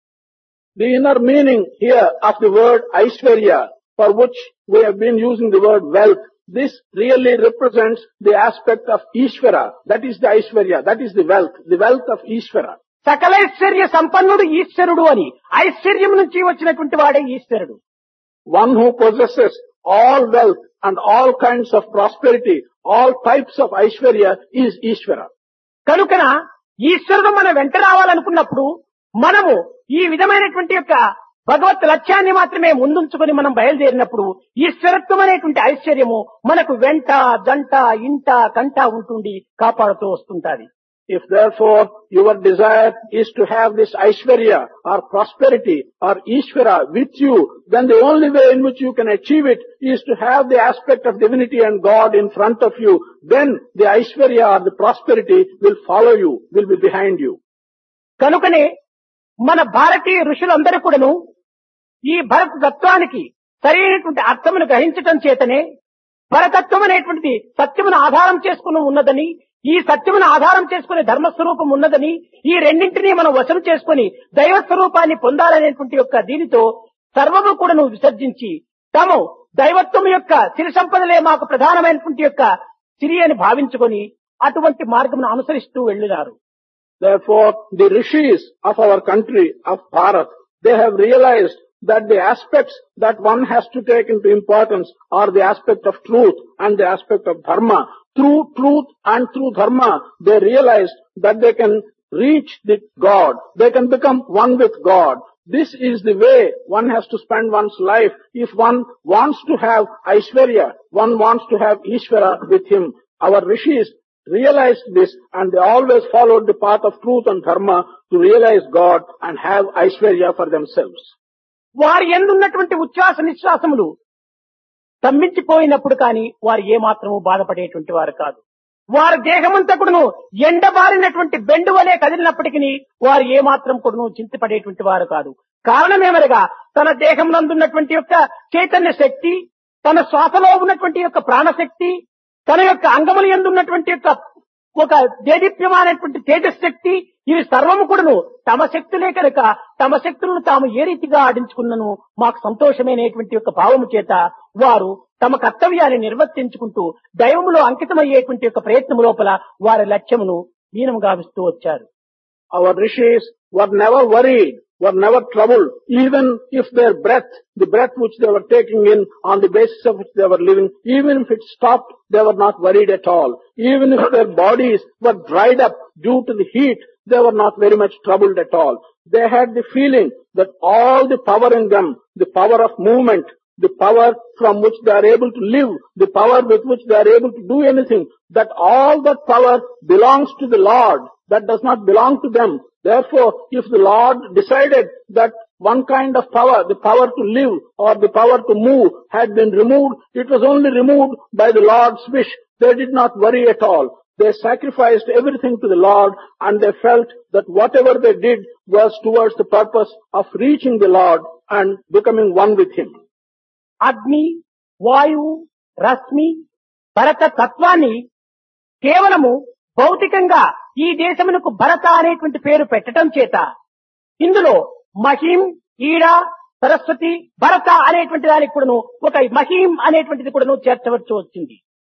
[SPEAKER 4] The inner meaning here of the word Aishwarya, for which we have been using the word wealth, this really represents the aspect of Ishvara. That is the Aishwarya, that is the wealth, the wealth of Ishvara.
[SPEAKER 3] సకలైశ్వర్య సంపన్నుడు ఈశ్వరుడు అని, ఐశ్వర్యం నుంచి వచ్చినటువంటి వాడే ఈశ్వరుడు.
[SPEAKER 4] One who possesses all wealth and all kinds of prosperity, all types of Aishwarya is Ishvara.
[SPEAKER 3] కనుకన ఈశ్వరుడు మన వెంట రావాలనుకున్నప్పుడు మనము ఈ విధమైనటువంటి యొక్క భగవత్ లక్ష్యాన్ని మాత్రమే ముందుంచుకొని మనం బయలుదేరినప్పుడు ఈశ్వరత్వం అనేటువంటి ఐశ్వర్యము మనకు వెంట జంట ఇంట కంట ఉంటుండి కాపాడుతూ వస్తుంటాది.
[SPEAKER 4] If therefore your desire is to have this Aishwarya or prosperity or Ishvara with you, then the only way in which you can achieve it is to have the aspect of divinity and God in front of you. Then the Aishwarya or the prosperity will follow you, will be behind you.
[SPEAKER 3] కనుకనే మన భారతీయ ఋషులందరూ కూడాను ఈ భరత తత్వానికి సరైనటువంటి అర్థమును గ్రహించటం చేతనే పరతత్వం అనేటువంటిది సత్యమును ఆధారం చేసుకుని ఉన్నదని, ఈ సత్యమును ఆధారం చేసుకునే ధర్మస్వరూపం ఉన్నదని, ఈ రెండింటినీ మనం వశం చేసుకుని దైవ స్వరూపాన్ని పొందాలనేటువంటి యొక్క దీనితో సర్వము కూడాను విసర్జించి తాము దైవత్వం యొక్క సిరి సంపదలే మాకు ప్రధానమైనటువంటి యొక్క సిరి అని భావించుకొని అటువంటి మార్గమును అనుసరిస్తూ వెళ్ళినారు.
[SPEAKER 4] Therefore, the rishis of our country, of Bharat, they have realized that the aspects that one has to take into importance are the aspect of truth and the aspect of dharma. Through truth and through dharma, they realized that they can reach the God. They can become one with God. This is the way one has to spend one's life. If one wants to have Aishwarya, one wants to have Ishvara with him. Our rishis realized this, and they always followed the path of truth and dharma to realize God and have Aishwarya for themselves.
[SPEAKER 3] వారి ఎందున్నటువంటి ఉచ్ఛ్వాస నిశ్వాసములు స్తంభించిపోయినప్పుడు కానీ వారు ఏమాత్రము బాధపడేటువంటి వారు కాదు. వారి దేహమంతా కూడాను ఎండబారినటువంటి బెండు వలె కదిలినప్పటికీ వారు ఏమాత్రం కూడాను చింతపడేటువంటి వారు కాదు. కారణమేమనగా తన దేహం నందున్నటువంటి యొక్క చైతన్య శక్తి, తన శ్వాసలో ఉన్నటువంటి యొక్క ప్రాణశక్తి, తన యొక్క అంగముల యందు ఉన్నటువంటి యొక్క ఒక దేదీప్యమైనటువంటి తేజశక్తి, ఇవి సర్వము కూడాను తమ శక్తులే కనుక తమ శక్తులను తాము ఏ రీతిగా ఆడించుకున్నను మాకు సంతోషమైనటువంటి యొక్క భావము చేత వారు తమ కర్తవ్యాన్ని నిర్వర్తించుకుంటూ దైవములో అంకితమయ్యేటువంటి యొక్క ప్రయత్నం లోపల వారి లక్ష్యమును దీనము గావిస్తూ వచ్చారు.
[SPEAKER 4] Our rishis were never worried, were never troubled, even if their breath, the breath which they were taking in on the basis of which they were living, even if it stopped, they were not worried at all. Even if their bodies were dried up due to the heat, they were not very much troubled at all. They had the feeling that all the power in them, the power of movement, the power from which they are able to live, the power with which they are able to do anything, that all that power belongs to the Lord. That does not belong to them. Therefore, if the Lord decided that one kind of power, the power to live or the power to move, had been removed, it was only removed by the Lord's wish. They did not worry at all. They sacrificed everything to the Lord, and they felt that whatever they did was towards the purpose of reaching the Lord and becoming one with Him.
[SPEAKER 3] అగ్ని, వాయువు, రశ్మి, భరత తత్వాన్ని కేవలము భౌతికంగా ఈ దేశమునకు భరత అనేటువంటి పేరు పెట్టడం చేత ఇందులో మహిం, ఈడ, సరస్వతి, భరత అనేటువంటి దానికి కూడాను ఒక మహిం అనేటువంటిది కూడాను చేర్చవచ్చు వచ్చింది.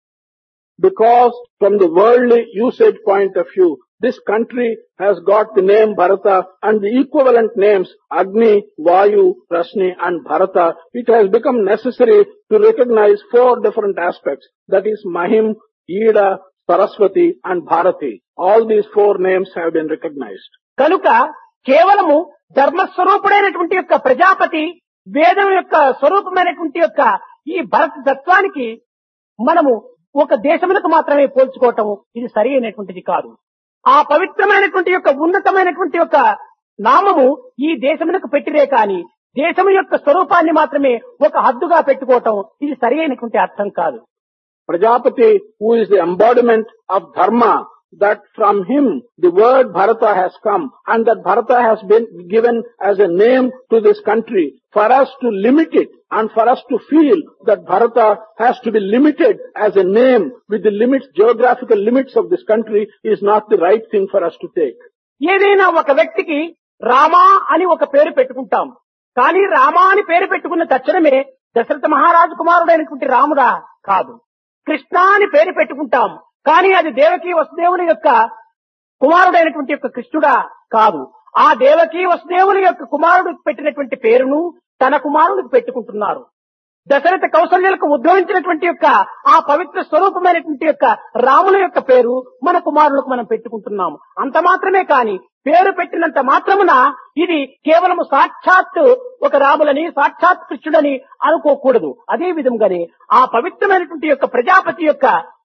[SPEAKER 4] Because from the worldly usage point of view, this country has got the name Bharata and the equivalent names Agni, Vayu, Rashni and Bharata. It has become necessary to recognize four different aspects. That is Mahim, Ida, Saraswati and Bharati. All these four names have been recognized.
[SPEAKER 3] కనుక కేవలము ధర్మస్వరూపుడైనటువంటి యొక్క ప్రజాపతి, వేదం యొక్క స్వరూపమైనటువంటి యొక్క ఈ భరత తత్వానికి మనము ఒక దేశములకు మాత్రమే పోల్చుకోవటం ఇది సరి అయినటువంటిది కాదు. ఆ పవిత్రమైనటువంటి యొక్క ఉన్నతమైనటువంటి యొక్క నామము ఈ దేశమునకు పెట్టిరే కాని దేశము యొక్క స్వరూపాన్ని మాత్రమే ఒక హద్దుగా పెట్టుకోవటం ఇది సరి అయినటువంటి అర్థం కాదు.
[SPEAKER 4] Prajapati, who is the embodiment of dharma, that from him the word Bharata has come, and that Bharata has been given as a name to this country. For us to limit it and for us to feel that Bharata has to be limited as a name with the limits, geographical limits of this country is not the right thing for us to take.
[SPEAKER 3] ఏదైనా ఒక వ్యక్తికి రామా అని ఒక పేరు పెట్టుకుంటాం. కానీ రామా అని పేరు పెట్టుకున్న తక్షణమే దశరథ మహారాజు కుమారుడైనటువంటి రాముడా కాదు. కృష్ణ అని పేరు పెట్టుకుంటాం. కానీ అది దేవకీ వసుదేవుని యొక్క కుమారుడైనటువంటి యొక్క కృష్ణుడా కాదు. ఆ దేవకీ వసుదేవుని యొక్క కుమారుడికి పెట్టినటువంటి పేరును తన కుమారుడికి పెట్టుకుంటున్నారు. దశరథ కౌసల్యులకు ఉద్భవించినటువంటి యొక్క ఆ పవిత్ర స్వరూపమైనటువంటి యొక్క రాముల యొక్క పేరు మన కుమారులకు మనం పెట్టుకుంటున్నాము. అంత మాత్రమే కాని పేరు పెట్టినంత మాత్రమున ఇది కేవలము సాక్షాత్ ఒక రాములని, సాక్షాత్ కృష్ణుడని అనుకోకూడదు. అదే విధంగానే ఆ పవిత్రమైనటువంటి యొక్క ప్రజాపతి యొక్క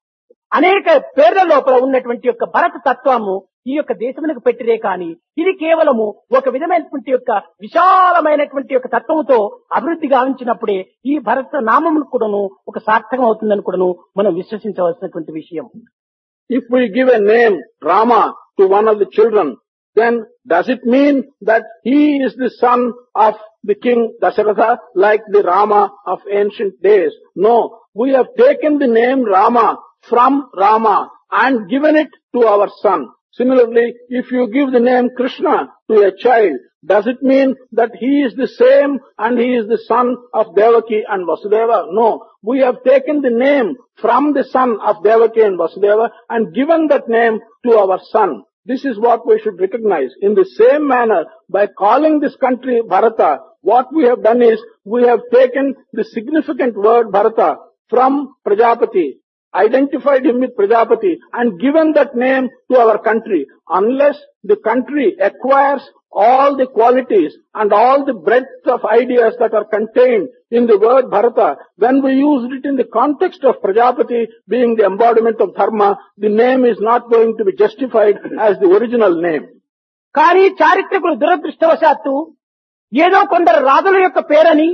[SPEAKER 3] అనేక పేర్ల లోపల ఉన్నటువంటి యొక్క భరత తత్వము ఈ యొక్క దేశమునకు పెట్టిరే కాని ఇది కేవలము ఒక విధమైనటువంటి యొక్క విశాలమైనటువంటి యొక్క తత్వముతో అభివృద్ధి గావించినప్పుడే ఈ భరత నామమును కూడాను ఒక సార్థకం అవుతుందని కూడాను మనం విశ్వసించవలసినటువంటి విషయం.
[SPEAKER 4] If we give a name Rama to one of the children, then does it mean that he is the son of the king Dasharatha like the Rama of ancient days? No, we have taken the name Rama from Rama and given it to our son. Similarly, if you give the name Krishna to a child, does it mean that he is the same and he is the son of Devaki and Vasudeva? No, we have taken the name from the son of Devaki and Vasudeva and given that name to our son. This is what we should recognize. In the same manner, by calling this country Bharata, what we have done is we have taken the significant word Bharata from Prajapati, identified him with Prajapati and given that name to our country. Unless the country acquires all the qualities and all the breadth of ideas that are contained in the word Bharata, when we use it in the context of Prajapati being the embodiment of dharma, the name is not going to be justified as the original name.
[SPEAKER 3] కానీ చారిత్రకులు దురదృష్టవశాత్తు ఏదో కొందరు రాజుల యొక్క పేరని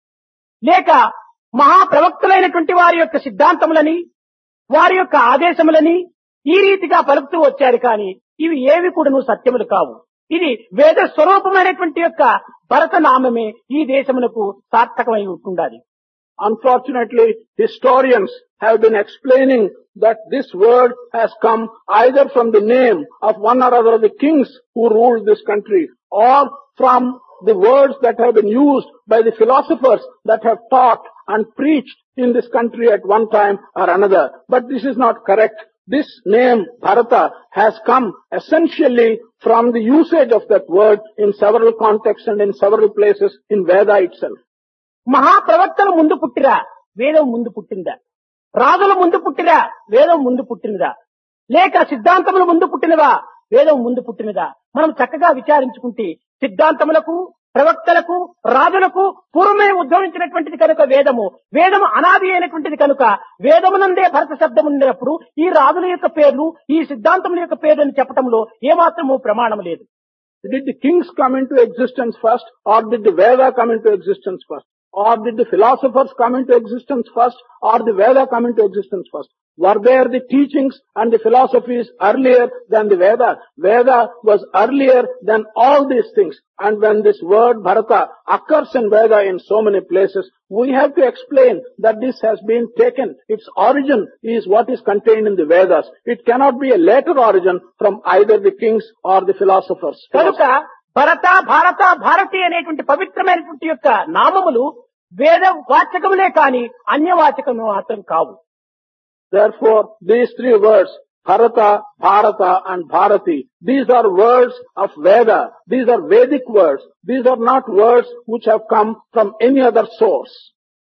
[SPEAKER 3] లేక మహాప్రవక్తలైనటువంటి వారి యొక్క సిద్ధాంతములని వారి యొక్క ఆదేశములని ఈ రీతిగా పలుకుతూ వచ్చారు కానీ ఇవి ఏవి కూడాను సత్యములు కావు. ఇది వేద స్వరూపమైనటువంటి యొక్క భరతనామమే ఈ దేశమునకు సార్థకమై ఉంటుండాలి.
[SPEAKER 4] Unfortunately, historians have been explaining that this word has come either from the name of one or other of the kings who ruled this country, or from the words that have been used by the philosophers that have taught and preached in this country at one time or another. But this is not correct. This name, Bharata, has come essentially from the usage of that word in several contexts and in several places in Veda itself.
[SPEAKER 3] మహాప్రవక్తల ముందు పుట్టిరా వేదం ముందు పుట్టిందా? రాజుల ముందు పుట్టిరా వేదం ముందు పుట్టినదా? లేక సిద్ధాంతముల ముందు పుట్టినవా వేదం ముందు పుట్టినదా? మనం చక్కగా విచారించుకుంటే సిద్ధాంతములకు ప్రవక్తలకు రాజులకు పూర్వమే ఉద్భవించినటువంటిది కనుక వేదము వేదము అనాది అయినటువంటిది కనుక వేదమునందే భరత శబ్దం ఉన్నప్పుడు ఈ రాజుల యొక్క పేర్లు ఈ సిద్ధాంతముల యొక్క పేర్లు అని చెప్పటంలో ఏమాత్రము ప్రమాణం లేదు.
[SPEAKER 4] Did the kings come into existence first, or did the Veda come into existence first? Or did the philosophers come into existence first, or the Veda come into existence first? Were there the teachings and the philosophies earlier than the Veda? Veda was earlier than all these things. And when this word Bharata occurs in Veda in so many places, we have to explain that this has been taken. Its origin is what is contained in the Vedas. It cannot be a later origin from either the kings or the philosophers.
[SPEAKER 3] కనుక భరత భారత భారతి అనేటువంటి పవిత్రమైనటువంటి యొక్క నామములు వేద వాచకములే కాని అన్యవాచకము మాత్రం కావు.
[SPEAKER 4] Therefore, these three words, Bharata, Bharata and Bharati, these are words of Veda. These are Vedic words. These are not words which have come from any other source.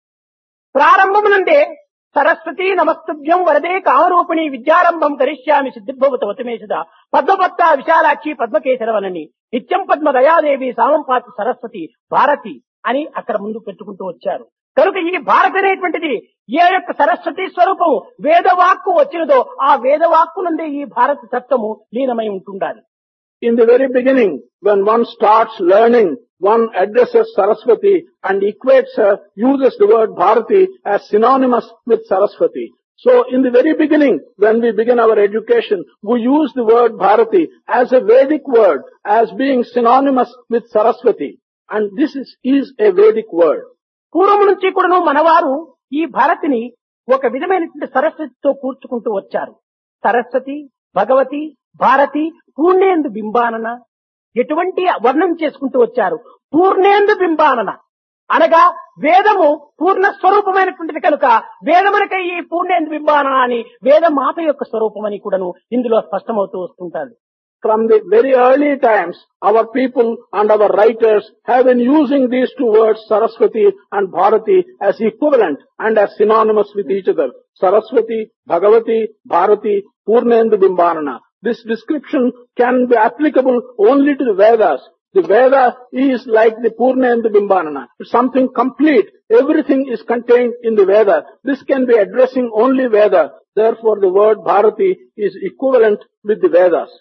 [SPEAKER 3] ప్రారంభమునందే Saraswati నమస్తుభ్యం వరదే కామరూపిణి విద్యారంభం కరిష్యామి సిద్ధిర్భవతమేషద పద్మపత్త విశాలాక్షి పద్మకేశరవనని నిత్యం పద్మ దయాదేవి సామంపాతి సరస్వతి భారతి అని అక్కడ ముందు పెట్టుకుంటూ వచ్చారు. కనుక ఈ భారత్ అనేటువంటిది ఏ యొక్క సరస్వతి స్వరూపము వేదవాక్కు వచ్చినదో ఆ వేదవాక్కు నుండి ఈ భారత తత్వము లీనమై ఉంటుండాలి.
[SPEAKER 4] In the very beginning, when one starts learning, one addresses Saraswati and equates her, uses the word Bharati as synonymous with Saraswati. So in the very beginning, when we begin our education, we use the word Bharati as a Vedic word, as being synonymous with Saraswati. And this is, is a Vedic word.
[SPEAKER 3] పూర్వం నుంచి కూడాను మనవారు ఈ భారతిని ఒక విధమైనటువంటి సరస్వతితో కూర్చుకుంటూ వచ్చారు. సరస్వతి, భగవతి, భారతి, పూర్ణేందు బింబానన ఎటువంటి వర్ణం చేసుకుంటూ వచ్చారు. పూర్ణేందు బింబానన అనగా వేదము పూర్ణ స్వరూపమైనటువంటిది కనుక వేదమునక ఈ పూర్ణేందు బింబానన అని వేదమాత యొక్క స్వరూపం అని కూడాను ఇందులో స్పష్టమవుతూ వస్తుంటారు.
[SPEAKER 4] From the very early times, our people and our writers have been using these two words, Saraswati and Bharati, as equivalent and as synonymous with each other. Saraswati, Bhagavati, Bharati, Purnendu Bimbanana. This description can be applicable only to the Vedas. The Veda is like the Purnendu Bimbanana. It's something complete. Everything is contained in the Veda. This can be addressing only Veda. Therefore, the word Bharati is equivalent with the Vedas.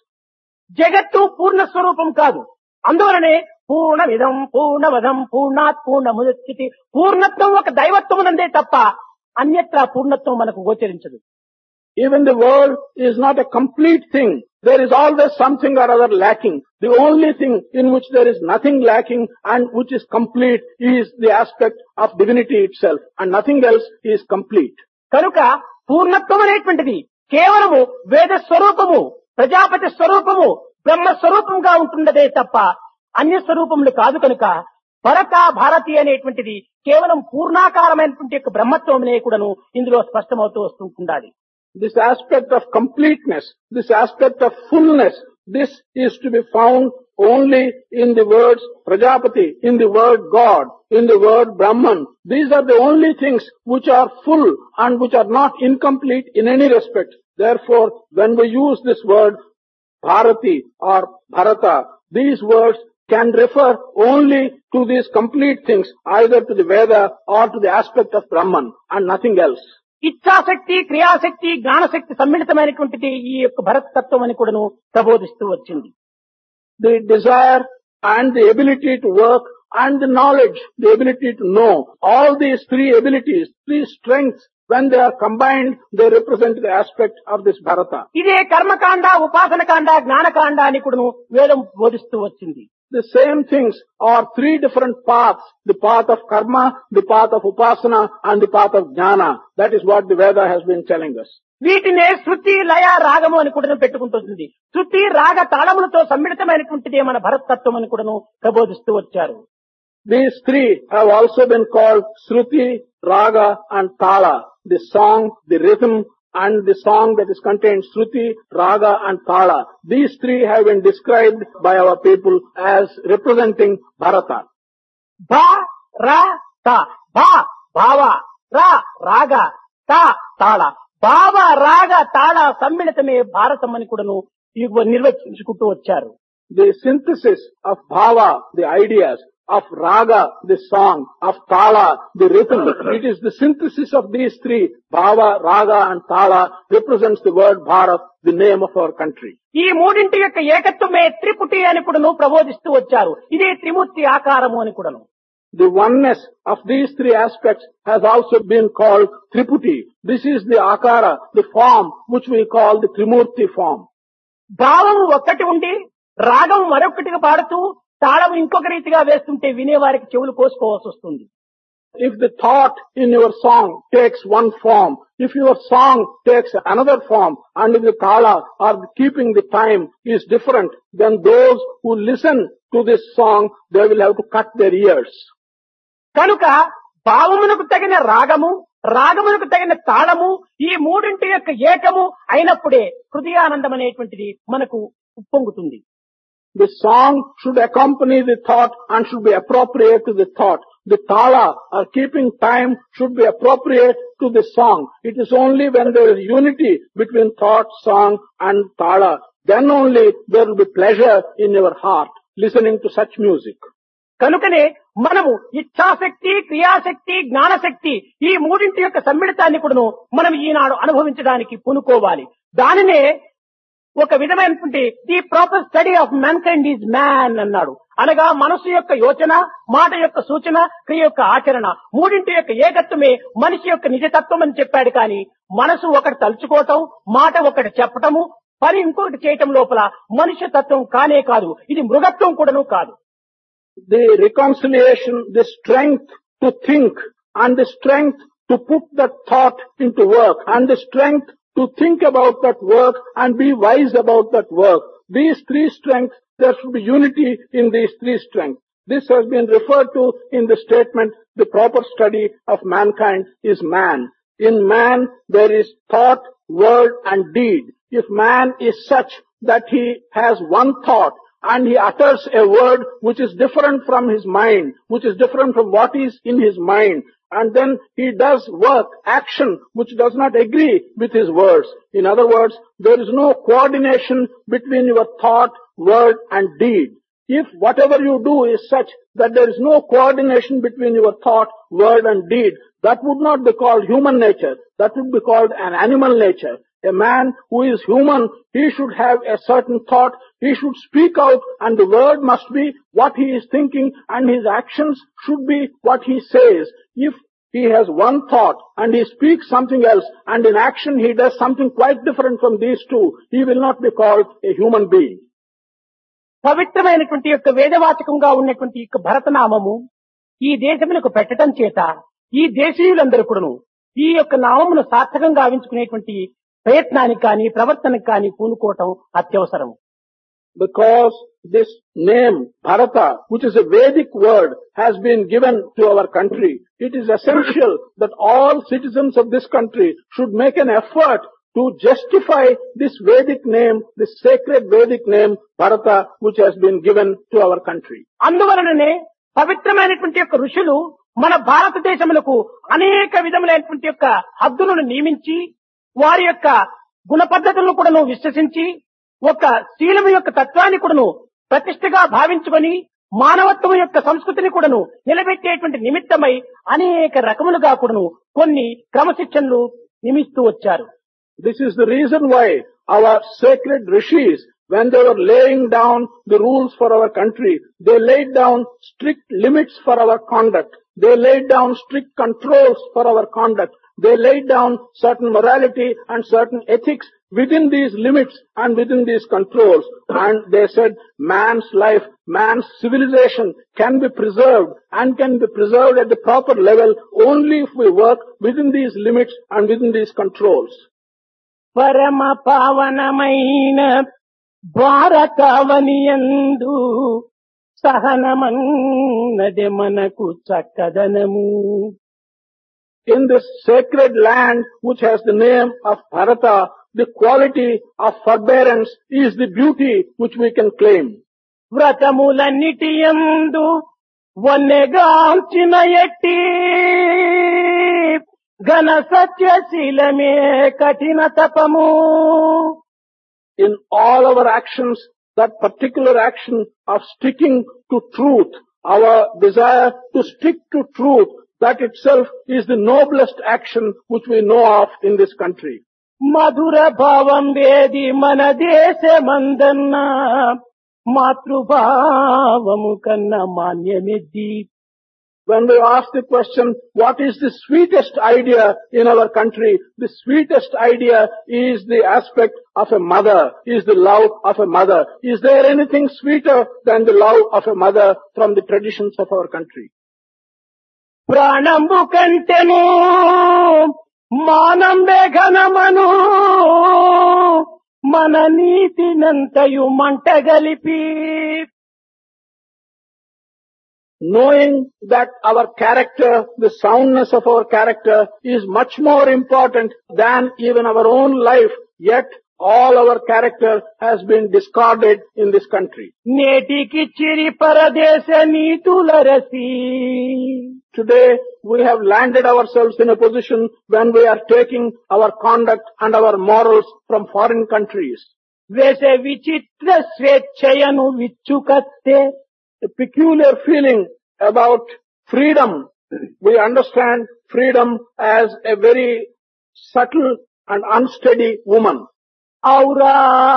[SPEAKER 3] జగత్తు పూర్ణ స్వరూపం కాదు. అందువలనే పూర్ణమిదం పూర్ణవదం పూర్ణాత్ పూర్ణముదచ్యతే పూర్ణత్వం ఒక దైవత్వమునందే తప్ప అన్యత్రా పూర్ణత్వం మనకు గోచరించదు.
[SPEAKER 4] Even the world is not a complete thing. There is always something or other lacking. The only thing in which there is nothing lacking and which is complete is the aspect of divinity itself, and nothing else is complete.
[SPEAKER 3] కనుక పూర్ణత్వం అనేటువంటిది కేవలము వేద స్వరూపము, ప్రజాపతి స్వరూపము, బ్రహ్మ స్వరూపంగా ఉంటున్నదే తప్ప అన్య స్వరూపములు కాదు. కనుక భరత భారతి అనేటువంటిది కేవలం పూర్ణాకారమైనటువంటి యొక్క బ్రహ్మత్వమునే కూడాను ఇందులో స్పష్టమవుతూ వస్తుండాలి.
[SPEAKER 4] This aspect of completeness, this aspect of fullness, this is to be found only in the words Prajapati, in the word God, in the word Brahman. These are the only things which are full and which are not incomplete in any respect. Therefore, when we use this word Bharati or Bharata, these words can refer only to these complete things, either to the Veda or to the aspect of Brahman and nothing else.
[SPEAKER 3] ఇచ్ఛాశక్తి, క్రియాశక్తి, జ్ఞానశక్తి సమ్మిళితమైనటువంటిది ఈ యొక్క భరత తత్వం అని కూడాను ప్రబోధిస్తూ వచ్చింది.
[SPEAKER 4] The desire and the ability to work and the knowledge, the ability to know. All these three abilities, three strengths, when they are combined, they represent the aspect of this Bharata.
[SPEAKER 3] ఇదే కర్మకాండ ఉపాసనకాండ జ్ఞానకాండ అని కూడాను వేదం బోధిస్తూ వచ్చింది.
[SPEAKER 4] The same things are three different paths, the path of karma, the path of upasana, and the path of jnana. That is what the Veda has been telling us.
[SPEAKER 3] వీటినే శృతి లయ రాగము అని కూడా పెట్టుకుంటుంది. శృతి రాగ తాళములతో సమ్మిళితమైనటువంటిదే మన భరతత్వం అని కూడాను ప్రబోధిస్తూ వచ్చారు.
[SPEAKER 4] These three have also been called Shruti, Raga and Tala. The song, the rhythm, and the song that is contained Shruti, Raga and Tala. These three have been described by our people as representing Bharata.
[SPEAKER 3] భా రా తా భా భావ రా రాగ తా తాళ భావ రాగ తాళ సమ్మిళితమే భారతం అని కూడాను నిర్వచించుకుంటూ వచ్చారు.
[SPEAKER 4] The synthesis of bhava, the ideas, of raga, the song, of tala, the rhythm. It is the synthesis of these three, bhava, raga and tala, represents the word Bharat, the name of our country.
[SPEAKER 3] ఈ మూడింటి యొక్క ఏకత్వమే త్రిపుటి అని కూడాను ప్రబోధిస్తూ వచ్చారు. ఇదే త్రిమూర్తి ఆకారము అని కూడాను.
[SPEAKER 4] The oneness of these three aspects has also been called Triputi. This is the akara, the form which we call the Trimurti form.
[SPEAKER 3] భావము ఒక్కటి ఉండి రాగం మరొకటిగా పాడుతూ తాళం ఇంకొక రీతిగా వేస్తుంటే వినేవారికి చెవులు కోసుకోవాల్సి వస్తుంది.
[SPEAKER 4] If the thought in your song takes one form, if your song takes another form, and if the tala or the keeping the time is different, then those who listen to this song, they will have to cut their ears.
[SPEAKER 3] కనుక భావమునకు తగిన రాగము, రాగమునకు తగిన తాళము, ఈ మూడింటి యొక్క ఏకము అయినప్పుడే హృదయానందం అనేటువంటిది మనకు ఉప్పొంగుతుంది.
[SPEAKER 4] The song should accompany the thought and should be appropriate to the thought. The tala or keeping time should be appropriate to the song. It is only when there is unity between thought, song and tala, then only there will be pleasure in your heart listening to such music.
[SPEAKER 3] కనుకనే మనము ఇచ్ఛాశక్తి, క్రియాశక్తి, జ్ఞానశక్తి ఈ మూడింటి యొక్క సమ్మిళితాన్ని కూడాను మనం ఈనాడు అనుభవించడానికి పూనుకోవాలి. దానినే ఒక విధమైనటువంటి the proper study of mankind is man అన్నాడు. అనగా మనసు యొక్క యోచన, మాట యొక్క సూచన, క్రియ యొక్క ఆచరణ మూడింటి యొక్క ఏకత్వమే మనిషి యొక్క నిజతత్వం అని చెప్పాడు. కానీ మనసు ఒకటి తలుచుకోవటం, మాట ఒకటి చెప్పటము, పని ఇంకొకటి చేయటం లోపల మనుష్య తత్వం కానే కాదు, ఇది మృగత్వం కూడాను కాదు.
[SPEAKER 4] The reconciliation, the strength to think and the strength to put that thought into work and the strength to think about that work and be wise about that work. These three strengths, there should be unity in these three strengths. This has been referred to in the statement, the proper study of mankind is man. In man, there is thought, word and deed. If man is such that he has one thought and he utters a word which is different from his mind, which is different from what is in his mind, and then he does work, action, which does not agree with his words. In other words, there is no coordination between your thought, word and deed. If whatever you do is such that there is no coordination between your thought, word and deed, that would not be called human nature. That would be called an animal nature. A man who is human, he should have a certain thought, he should speak out, and the word must be what he is thinking, and his actions should be what he says. If he has one thought and he speaks something else, and in action he does something quite different from these two, he will not be called a human being.
[SPEAKER 3] పవిత్రమైనటువంటి యొక్క వేదవాచకంగా ఉన్నటువంటి యొక్క భరతనామము ఈ దేశమునకు పెట్టడం చేత ఈ దేశీయులందరూ కూడాను ఈ యొక్క నామమును సార్థకంగా గావించుకునేటువంటి ప్రయత్నానికి కానీ ప్రవర్తనకు కానీ పూనుకోవటం అత్యవసరం.
[SPEAKER 4] Because this name, Bharata, which is a Vedic word, has been given to our country, it is essential that all citizens of this country should make an effort to justify this Vedic name, this sacred Vedic name, Bharata, which has been given to our country.
[SPEAKER 3] అందువలననే పవిత్రమైనటువంటి యొక్క ఋషులు మన భారతదేశములకు అనేక విధములైనటువంటి యొక్క హద్దులను నియమించి వారి యొక్క గుణ పద్ధతులను కూడాను విశ్వసించి ఒక శీలం యొక్క తత్వాన్ని కూడాను ప్రతిష్టగా భావించుకొని మానవత్వం యొక్క సంస్కృతిని కూడాను నిలబెట్టేటువంటి నిమిత్తమై అనేక రకములుగా కూడాను కొన్ని క్రమశిక్షణలు నియమిస్తూ వచ్చారు.
[SPEAKER 4] This is the reason why our sacred rishis, when they were laying down the rules for our country, they laid down strict limits for our conduct. They laid down strict controls for our conduct. They laid down certain morality and certain ethics within these limits and within these controls. And they said man's life, man's civilization can be preserved and can be preserved at the proper level only if we work within these limits and within these controls.
[SPEAKER 3] పరమ పావనమైన భారతావనియందు సహనమన్నది మనకు చక్కదనము.
[SPEAKER 4] In this sacred land which has the name of Bharata, the quality of forbearance is the beauty which we can claim.
[SPEAKER 3] వ్రతములన్నిటియందు వన్నెగాంచిన ఎట్టి ఘన సత్యశీలమే కఠిన తపము.
[SPEAKER 4] In all our actions, that particular action of sticking to truth, our desire to stick to truth, that itself is the noblest action which we know of in this country.
[SPEAKER 3] మధుర భావం వేది మన దేశమందన్న మాతృభావము కన్నా మాన్యమిద్ది.
[SPEAKER 4] When we ask the question, what is the sweetest idea in our country? The sweetest idea is the aspect of a mother, is the love of a mother. Is there anything sweeter than the love of a mother from the traditions of our country?
[SPEAKER 3] ప్రాణంబు కంటెను మానంబే ఘనమను మన నీతినంతయు మంటగలిపి.
[SPEAKER 4] Knowing that our character, the soundness of our character is much more important than even our own life, yet all our character has been discarded in this country.
[SPEAKER 3] నేటికి చిరి పరదేశ నీతులరసి.
[SPEAKER 4] Today we have landed ourselves in a position when we are taking our conduct and our morals from foreign countries.
[SPEAKER 3] వేస విచిత్ర స్వేచ్ఛయను విచ్చుకత్తే.
[SPEAKER 4] A peculiar feeling about freedom. We understand freedom as a very subtle and unsteady woman.
[SPEAKER 3] ఔరా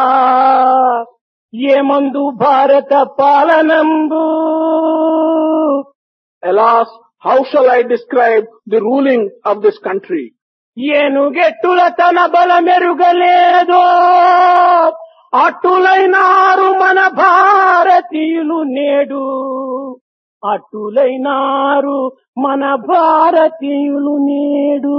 [SPEAKER 3] ఏమందు భారత పాలనంబు.
[SPEAKER 4] Alas, how shall I describe the ruling of this country?
[SPEAKER 3] ఏనుగెట్టుల తన బలమెరుగలేదో అటులైనారు మన భారతీయులు నేడు. అటులైనారు మన భారతీయులు నేడు.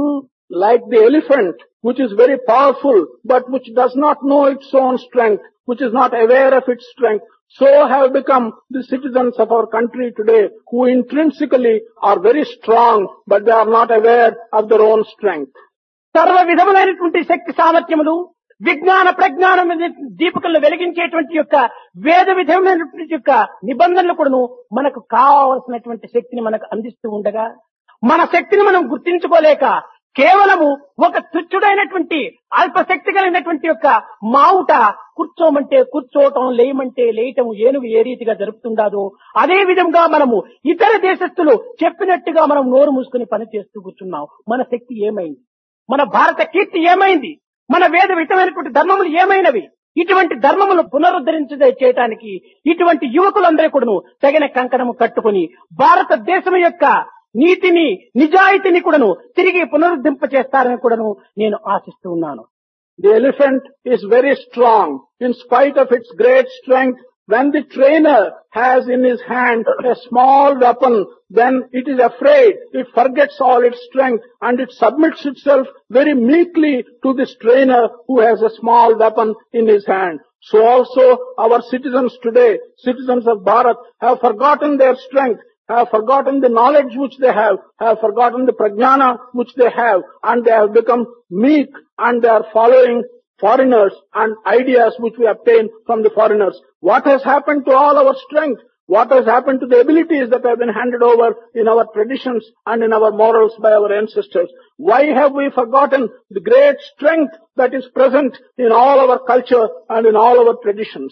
[SPEAKER 4] Like the elephant, which is very powerful, but which does not know its own strength, which is not aware of its strength, so have become the citizens of our country today, who intrinsically are very strong, but they are not aware of their own strength.
[SPEAKER 3] సర్వ విధములైనటువంటి శక్తి సామర్థ్యములు విజ్ఞాన ప్రజ్ఞానం దీపికలను వెలిగించేటువంటి యొక్క వేద విధమైనటువంటి యొక్క నిబంధనలు కూడాను మనకు కావలసినటువంటి శక్తిని మనకు అందిస్తూ ఉండగా మన శక్తిని మనం గుర్తించుకోలేక కేవలము ఒక తుచ్చుడైనటువంటి అల్పశక్తి కలిగినటువంటి యొక్క మావుట కూర్చోమంటే కూర్చోవటం, లేయమంటే లేయటం ఏనుగు ఏ రీతిగా జరుపుతుండాదో అదే విధంగా మనము ఇతర దేశస్తులు చెప్పినట్టుగా మనం నోరు మూసుకుని పని చేస్తూ కూర్చున్నాం. మన శక్తి ఏమైంది? మన భారత కీర్తి ఏమైంది? మన వేద విధమైనటువంటి ధర్మములు ఏమైనవి? ఇటువంటి ధర్మములు పునరుద్ధరించ చేయటానికి ఇటువంటి యువకులందరూ కూడాను తగిన కంకణము కట్టుకుని భారతదేశం యొక్క నీతిని నిజాయితీని కూడాను తిరిగి పునరుద్ధరింప చేస్తారని కూడాను నేను ఆశిస్తూ ఉన్నాను.
[SPEAKER 4] The elephant is very strong in spite of its great strength. When the trainer has in his hand a small weapon, then it is afraid, it forgets all its strength and it submits itself very meekly to this trainer who has a small weapon in his hand. So also our citizens today, citizens of Bharat, have forgotten their strength, have forgotten the knowledge which they have, have forgotten the prajnana which they have, and they have become meek and they are following foreigners and ideas which we obtain from the foreigners. What has happened to all our strength? What has happened to the abilities that have been handed over in our traditions and in our morals by our ancestors? Why have we forgotten the great strength that is present in all our culture and in all our traditions?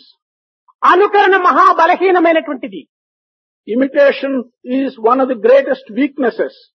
[SPEAKER 3] అనుకరణ మహా బలహీనమైనటువంటిది.
[SPEAKER 4] Imitation is one of the greatest weaknesses.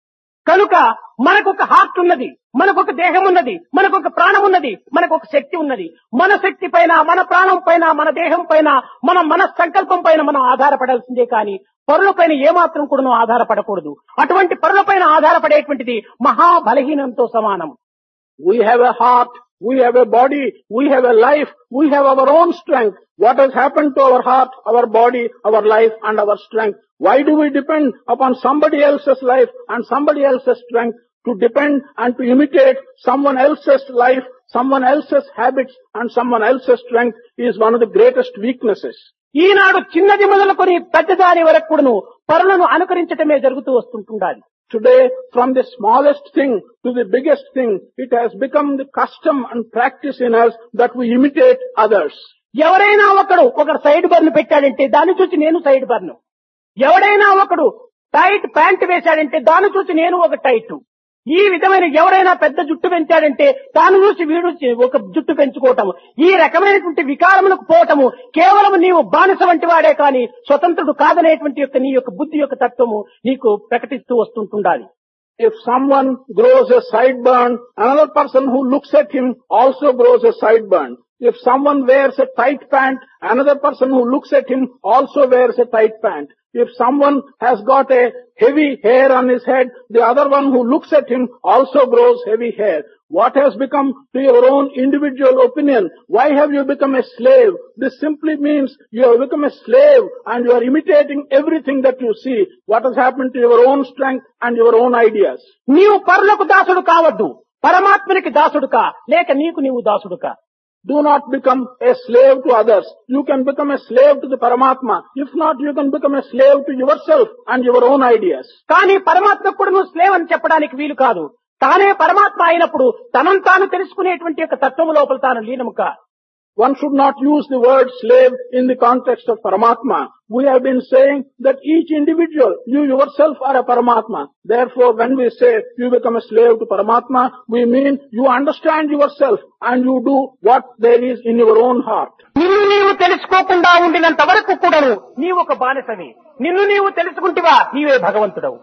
[SPEAKER 3] కనుక మనకొక heart ఉన్నది, మనకొక దేహం ఉన్నది, మనకొక ప్రాణం ఉన్నది, మనకొక శక్తి ఉన్నది. మన శక్తి పైన, మన ప్రాణం పైన, మన దేహం పైన, మన మన సంకల్పం పైన మనం ఆధారపడాల్సిందే కానీ పరుల పైన ఏమాత్రం కూడా ఆధారపడకూడదు. అటువంటి పరుల పైన ఆధారపడేటువంటిది మహా బలహీనంతో సమానం.
[SPEAKER 4] We have a heart, we have a body, we have a life, we have our own strength. What has happened to our heart, our body, our life and our strength? Why do we depend upon somebody else's life and somebody else's strength? To depend and to imitate someone else's life, someone else's habits and someone else's strength is one of the greatest weaknesses.
[SPEAKER 3] ఈనాడు చిన్నది మొదలుకొని పెద్దదాని వరకు కూడాను పరులను అనుకరించటమే జరుగుతూ వస్తుంటుండాలి.
[SPEAKER 4] Today, from the smallest thing to the biggest thing, it has become the custom and practice in us that we imitate others.
[SPEAKER 3] ఎవరైనా ఒకడు ఒక side burn పెట్టాడంటే దాన్ని చూసి నేను సైడ్ బర్న్, ఎవడైనా ఒకడు టైట్ ప్యాంట్ వేశాడంటే దాన్ని చూసి నేను ఒక టైట్, ఈ విధమైన ఎవరైనా పెద్ద జుట్టు పెంచాడంటే దాన్ని చూసి వీడు ఒక జుట్టు పెంచుకోవటము, ఈ రకమైనటువంటి వికారములకు పోవటము కేవలం నీవు బానిస వంటి వాడే కానీ స్వతంత్రుడు కాదనేటువంటి యొక్క నీ యొక్క బుద్ధి యొక్క తత్వము నీకు ప్రకటిస్తూ వస్తుంటుండాలి.
[SPEAKER 4] If someone grows a sideburn, another person who looks at him also grows a sideburn. If someone wears a tight pant, another person who looks at him also wears a tight pant. If someone has got a heavy hair on his head, the other one who looks at him also grows heavy hair. What has become to your own individual opinion? Why have you become a slave? This simply means you have become a slave and you are imitating everything that you see. What has happened to your own strength and your own ideas?
[SPEAKER 3] నీవు పరులకు దాసుడు కావద్దు, పరమాత్మనికి దాసుడు కా, లేక నీకు నీవు దాసుడు కా.
[SPEAKER 4] Do not become a slave to others. You can become a slave to the Paramatma. If not, you can become a slave to yourself and your own ideas.
[SPEAKER 3] కానీ పరమాత్మకు కూడా నువ్వు స్లేవ్ అని చెప్పడానికి వీలు కాదు. తానే పరమాత్మ అయినప్పుడు తనను తాను తెలుసుకునేటువంటి యొక్క తత్వము లోపల తాను లీనము కా.
[SPEAKER 4] One should not use the word slave in the context of Paramatma. We have been saying that each individual, you yourself are a Paramatma. Therefore, when we say you become a slave to Paramatma, we mean you understand yourself and you do what there is in your own heart.
[SPEAKER 3] నిన్ను నీవు తెలుసుకోకుండా ఉండినంత వరకు కూడాను నీవు ఒక బానిసవి. నిన్ను నీవు తెలుసుకుంటివా నీవే భగవంతుడవు.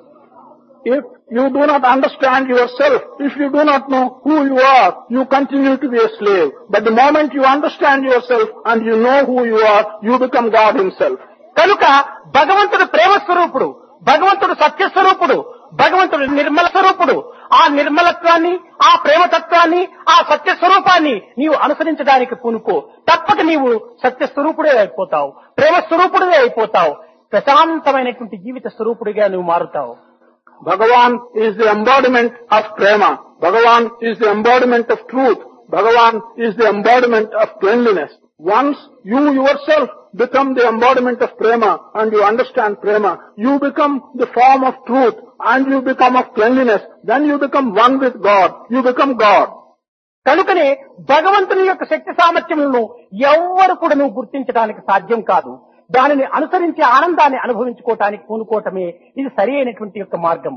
[SPEAKER 4] If you do not understand yourself, if you do not know who you are, you continue to be a slave. But the moment you understand yourself and you know who you are, you become God himself.
[SPEAKER 3] కనుక భగవంతుడు ప్రేమ స్వరూపుడు, భగవంతుడు సత్య స్వరూపుడు, భగవంతుడు నిర్మల స్వరూపుడు. ఆ నిర్మలత్వాన్ని, ఆ ప్రేమతత్వాన్ని, ఆ సత్య స్వరూపాన్ని నీవు అనుసరించడానికి పూనుకో. తప్పక నీవు సత్య స్వరూపుడే అయిపోతావు, ప్రేమ స్వరూపుడే అయిపోతావు, ప్రశాంతమైనటువంటి జీవిత స్వరూపుడిగా నువ్వు మారుతావు.
[SPEAKER 4] Bhagavan is the embodiment of prema. Bhagavan is the embodiment of truth. Bhagavan is the embodiment of cleanliness. Once you yourself become the embodiment of prema and you understand prema, you become the form of truth and you become of cleanliness. Then you become one with God. You become God.
[SPEAKER 3] కనుకనే భగవంతుని యొక్క శక్తి సామర్థ్యములను ఎవ్వరు కూడా నువ్వు గుర్తించడానికి సాధ్యం కాదు. దానిని అనుసరించి ఆనందాన్ని అనుభవించుకోవటానికి పూనుకోవటమే ఇది సరి అయినటువంటి యొక్క మార్గము.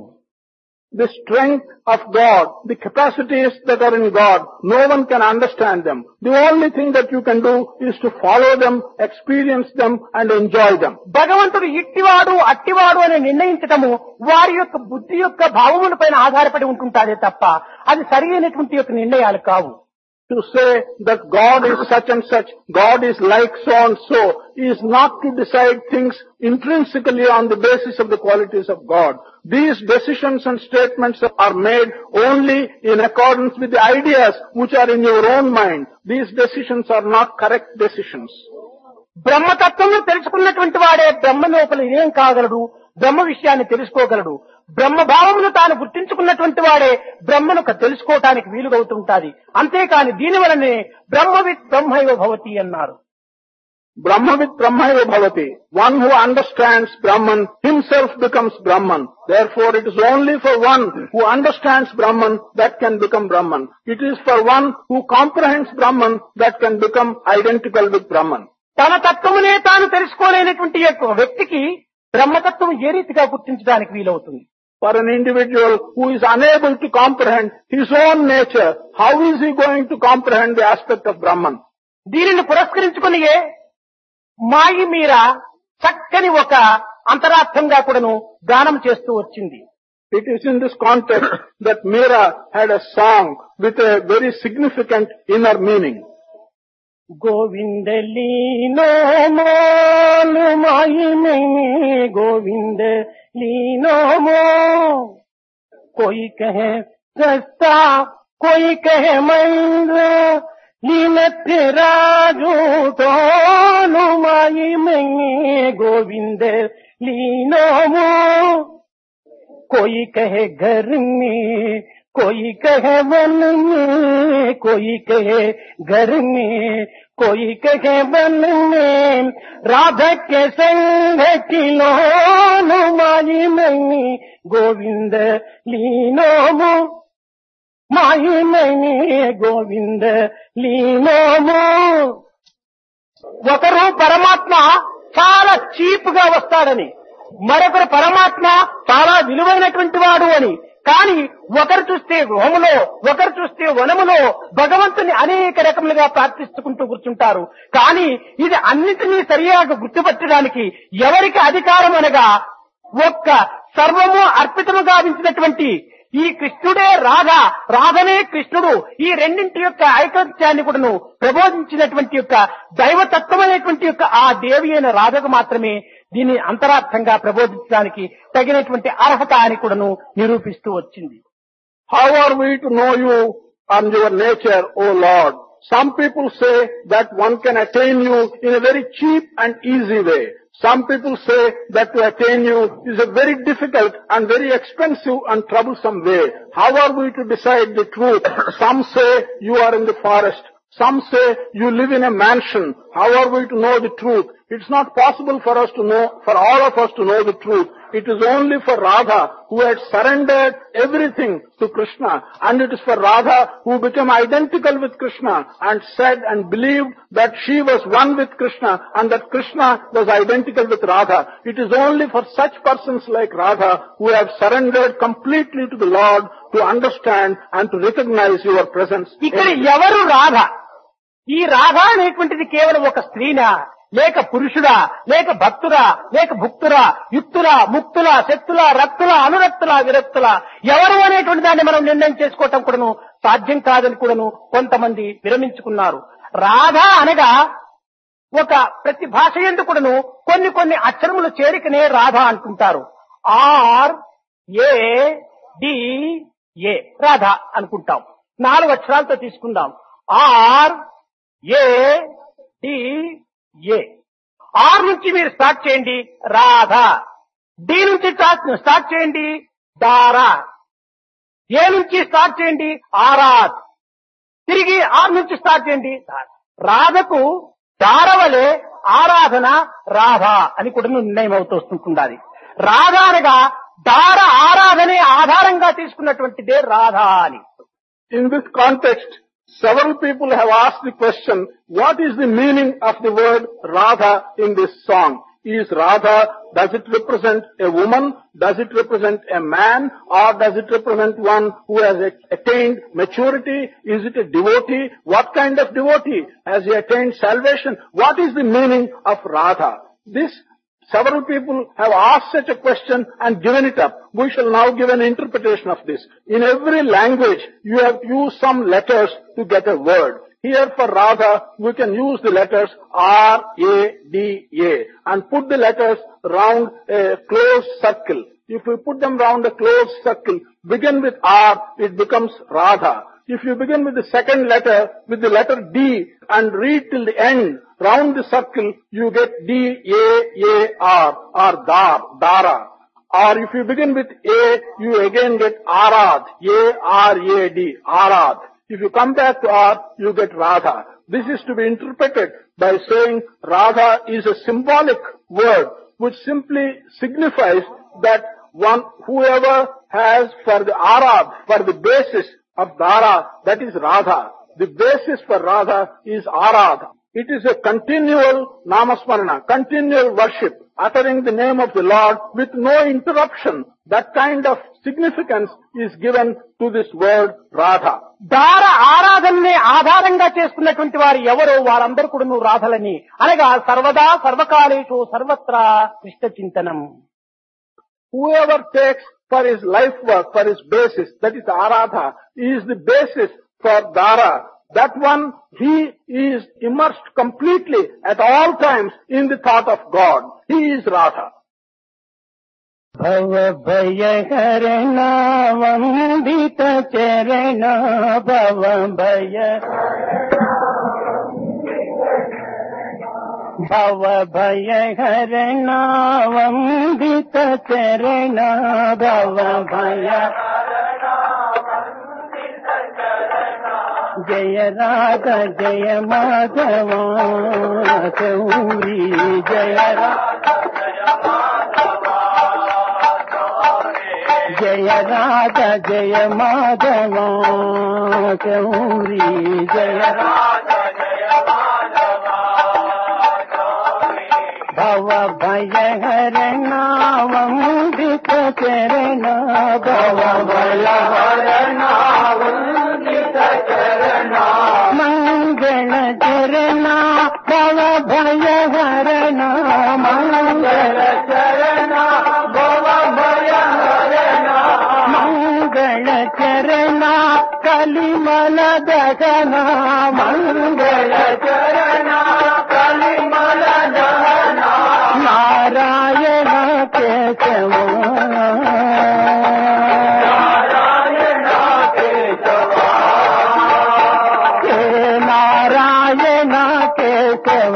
[SPEAKER 4] The strength of God, the capacities that are in God, no one can understand them. The only thing that you can do is to follow them, experience them and enjoy them.
[SPEAKER 3] భగవంతుడు ఇట్టివాడు అట్టివాడు అని నిర్ణయించటము వారి యొక్క బుద్ధి యొక్క భావముల పైన ఆధారపడి ఉంటుంటాదే తప్ప అది సరి అయినటువంటి యొక్క నిర్ణయాలు కావు.
[SPEAKER 4] To say that God is such and such, God is like so and so, is not to decide things intrinsically on the basis of the qualities of God. These decisions and statements are made only in accordance with the ideas which are in your own mind. These decisions are not correct decisions.
[SPEAKER 3] బ్రహ్మతత్వంలో తెలుసుకున్నటువంటి వాడే బ్రహ్మ లోపల ఏం కాగలడు, బ్రహ్మ విషయాన్ని తెలుసుకోగలడు. బ్రహ్మ భావమును తాను గుర్తించుకున్నటువంటి వాడే బ్రహ్మను తెలుసుకోవటానికి వీలుగవుతుంటాది. అంతేకాని దీని వలనే బ్రహ్మవిత్ బ్రహ్మైవ భవతి అన్నారు.
[SPEAKER 4] Brahmavit Brahmaiva Bhavati. One who understands Brahman himself becomes Brahman. Therefore it is only for one who understands Brahman that can become Brahman. It is for one who comprehends Brahman that can become identical with Brahman.
[SPEAKER 3] తన తత్వమునే తాను తెలుసుకోలేనటువంటి యొక్క వ్యక్తికి బ్రహ్మతత్వం ఏ రీతిగా గుర్తించడానికి వీలవుతుంది?
[SPEAKER 4] For an individual who is unable to comprehend his own nature, how is he going to comprehend the aspect of Brahman?
[SPEAKER 3] దీనిని పురస్కరించుకునియే మాయి మీర చక్కని ఒక అంతరార్థంగా కూడాను గానం చేస్తూ వచ్చింది.
[SPEAKER 4] It is in this context that Meera had a song with a very significant inner meaning.
[SPEAKER 3] Govind लीनो मोल माई में गोविंद लीनो मो कोई कहे सस्ता कोई कहे महंगा लीन तेरा झूठो माई में गोविंद लीनो मो कोई कहे घर में कोई कहे वन में कोई कहे घर में कोई कहे वन में राधा के संग किलो माई में गोविंद लीनो मो माई में गोविंद लीनो मो ఒకరు పరమాత్మ చాలా చీప్ గా వస్తాడని మరొకరు పరమాత్మ చాలా విలువైనటువంటి వాడు అని కానీ ఒకరు చూస్తే గృహములో ఒకరు చూస్తే వనములో భగవంతుని అనేక రకములుగా ప్రార్థిస్తుకుంటూ కూర్చుంటారు. కానీ ఇది అన్నిటినీ సరియాగా గుర్తుపట్టడానికి ఎవరికి అధికారం అనగా ఒక్క సర్వము అర్పితము గావించినటువంటి ఈ కృష్ణుడే రాధ, రాధనే కృష్ణుడు, ఈ రెండింటి యొక్క ఐకత్యాన్ని కూడాను ప్రబోధించినటువంటి యొక్క దైవతత్వమైనటువంటి యొక్క ఆ దేవి అయిన రాధకు మాత్రమే దీన్ని అంతరార్థంగా ప్రబోధించడానికి తగినటువంటి అర్హత అని కూడాను నిరూపిస్తూ వచ్చింది.
[SPEAKER 4] How are we to know you and your nature, O Lord? Some people say that one can attain you in a very cheap and easy way. Some people say that to attain you is a very difficult and very expensive and troublesome way. How are we to decide the truth? Some say you are in the forest. Some say you live in a mansion. How are we to know the truth? It's not possible for us to know, for all of us to know the truth. It is only for Radha who had surrendered everything to Krishna, and it is for Radha who became identical with Krishna and said and believed that she was one with Krishna and that Krishna was identical with Radha. It is only for such persons like Radha who have surrendered completely to the Lord to understand and to recognize your presence.
[SPEAKER 3] ఇక్కడ ఎవరు రాధ? ఈ రాధ అనేటువంటిది కేవలం ఒక స్త్రీనా, లేక పురుషుడా, లేక భక్తుడా, లేక భుక్తురా, యుక్తులా, ముక్తులా, శక్తులా, రక్తులా, అనురక్తులా, విరక్తులా, ఎవరు అనేటువంటి దాన్ని మనం నిర్ణయం చేసుకోవటం కూడాను సాధ్యం కాదని కూడాను కొంతమంది విరమించుకున్నారు. రాధ అనగా ఒక ప్రతి భాష యందు కూడాను కొన్ని కొన్ని అక్షరముల చేరికనే రాధ అంటుంటారు. R A D A Radha అనుకుంటాం. నాలుగు అక్షరాలతో తీసుకుందాం. R A D A. R నుంచి మీరు స్టార్ట్ చేయండి రాధ, డి నుంచి స్టార్ట్ చేయండి దారా, ఏ నుంచి స్టార్ట్ చేయండి ఆరాధ్, తిరిగి ఆర్ నుంచి స్టార్ట్ చేయండి రాధకు దారవలే ఆరాధన రాధ అని కూడా నిర్ణయం అవుతూ వస్తుంటుంది. రాధ అనగా దార ఆరాధనే ఆధారంగా తీసుకున్నటువంటిదే రాధ అని.
[SPEAKER 4] In this context, several people have asked the question, what is the meaning of the word Radha in this song? Is Radha, does it represent a woman? Does it represent a man? Or does it represent one who has attained maturity? Is it a devotee? What kind of devotee? Has he attained salvation? What is the meaning of Radha? This Several people have asked such a question and given it up. We shall now give an interpretation of this. In every language, you have used some letters to get a word. Here for Radha, we can use the letters R, A, D, A and put the letters round a closed circle. If we put them round a closed circle, begin with R, it becomes Radha. If you begin with the second letter, with the letter D and read till the end, round the circle, you get D, A, A, R, or Dar, Dara. Or if you begin with A, you again get Arad, A, R, A, D, Arad. If you come back to R, you get Radha. This is to be interpreted by saying Radha is a symbolic word which simply signifies that one, whoever has for the Arad, for the basis of Dara, that is Radha. The basis for Radha is Arad. It is a continual namasmarana, continual worship, uttering the name of the Lord with no interruption. That kind of significance is given to this word Radha.
[SPEAKER 3] దార ఆరాధనని ఆధారంగా చేసుకున్నటువంటి వారు ఎవరో వారందరూ కూడా రాధలని అనగా సర్వదా సర్వకాలేషు సర్వత్రా Krishna చింతనం.
[SPEAKER 4] Whoever takes for his life work, for his basis. That is Aradha. He is the basis for Dara. That one, he is immersed completely at all times in the thought of God. He is Radha.
[SPEAKER 3] भव भय हरणा वंदित चरणा भव भय भव भय हरणा वंदित चरणा भव भय जय राधा जय माधवा गौरी जय राधा जय राधा जय माधवा गौरी जय राधा जय माधवा भव भय हरणा वंदित चरणा भव भय हरणा वंदित चरणा मंगल चरणा भव भय हरणा मंगल चरणा भव भय मंगल चरणा कलिमल दहना मंगल चरणा कलिमल दहना नारायण केशव नारायण केशव हे नारायण केशव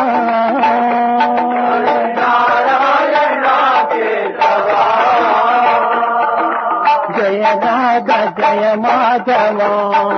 [SPEAKER 3] जय राधा जय माधवा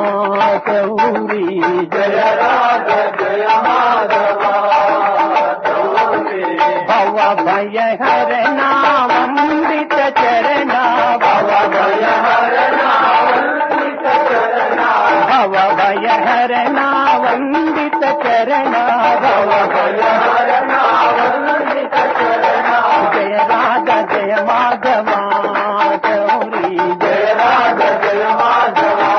[SPEAKER 3] गौरी जय राधा जय माधवा गौरी भव भय हरणा वंदित चरणा भव भय हरणा वंदित चरणा भव भय हरणा वंदित चरणा भव भय हरणा वंदित चरणा जय राधा जय माधवा गौरी जय राधा जय माधवा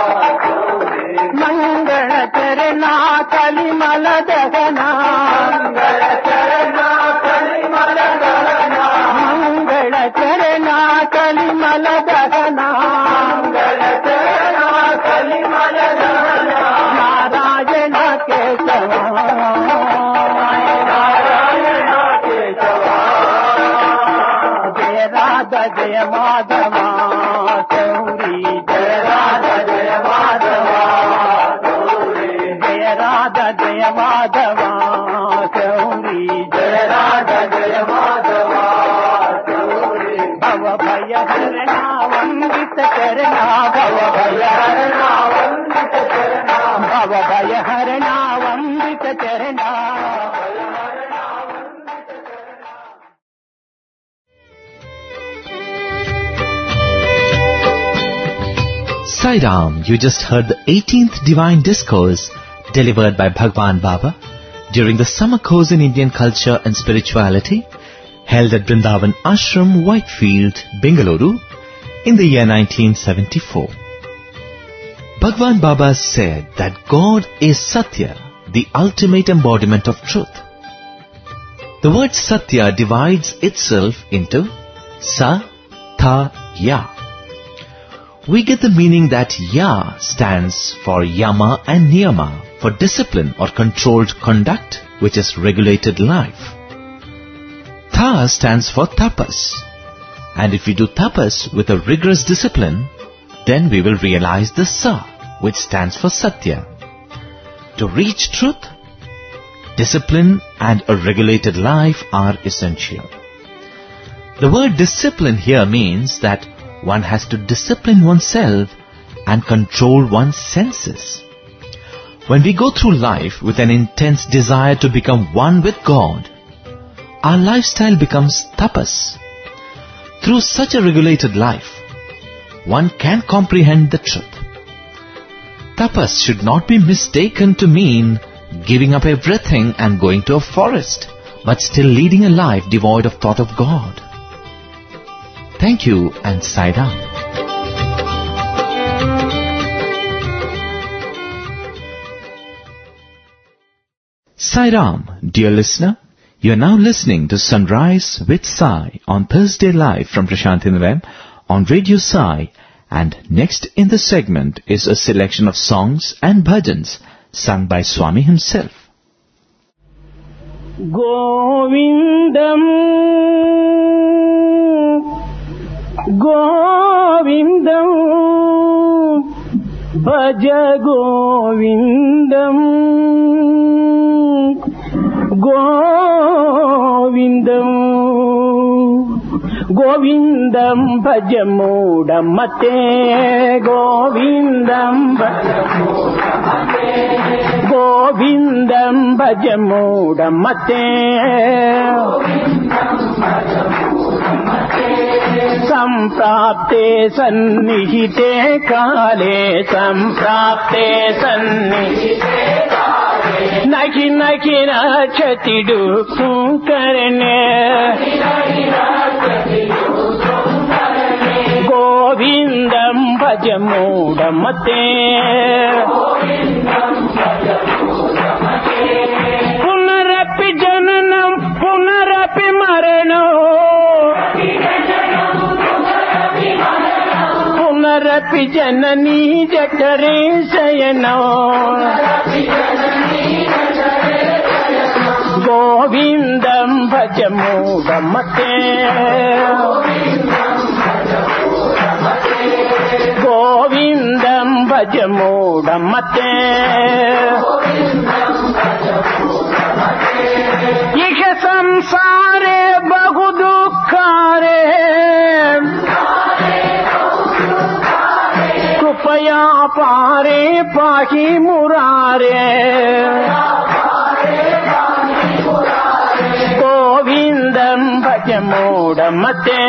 [SPEAKER 3] मंगल चरणा कलिमल दहना मंगल चरणा कलिमल दहना मंगल चरणा कलिमल दहना मंगल चरणा कलिमल दहना नारायण केशव नारायण केशव जय राधा जय माधवा गौरी जय राधा जय माधवा गौरी जय राधा जय माधवा गौरी जय राधा जय माधवा गौरी भव भय हरणा वंदित चरणा भव भय हरणा वंदित चरणा भव भय हरणा वंदित चरणा
[SPEAKER 1] Sai Ram, you just heard the eighteenth Divine Discourse delivered by Bhagwan Baba during the summer course in Indian culture and spirituality held at Vrindavan Ashram, Whitefield, Bengaluru in the year nineteen seventy-four. Bhagwan Baba said that God is Satya, the ultimate embodiment of truth. The word Satya divides itself into Sa, Tha, Ya. We get the meaning that Ya stands for Yama and Niyama, for discipline or controlled conduct, which is regulated life. Tha stands for Tapas, and if we do Tapas with a rigorous discipline, then we will realize the Sa, which stands for Satya. To reach truth, discipline and a regulated life are essential. The word discipline here means that one has to discipline oneself and control one's senses. When we go through life with an intense desire to become one with God, our lifestyle becomes tapas. Through such a regulated life, one can comprehend the truth. Tapas should not be mistaken to mean giving up everything and going to a forest, but still leading a life devoid of thought of God. Thank you and Sai Ram. Sai Ram, dear listener, you are now listening to Sunrise with Sai on Thursday Live from Prashanthi Nilayam on Radio Sai, and next in the segment is a selection of songs and bhajans sung by Swami himself.
[SPEAKER 3] గోవిందం గోవిందం భజ గోవిందం గోవిందం గోవిందం భజ మూఢమతే గోవిందం గోవిందం భజ మూఢమతే సంప్రాప్తే సన్నిహితే కాలే సంప్రాప్తే సన్నిహితే నకి నకి రక్షతిడు కరణే గోవిందం భజ మూఢమతే పునరపి జననం పునరపి మరణం పునరపి జననీ జఠరే శయనం గోవిందం భజ మూఢమతే గోవిందం భజ మూఢమతే ఇహ సంసారే బహు దుఃఖారే కృపయా పారే పాహి మురారే గోవిందం భజ మూఢమతే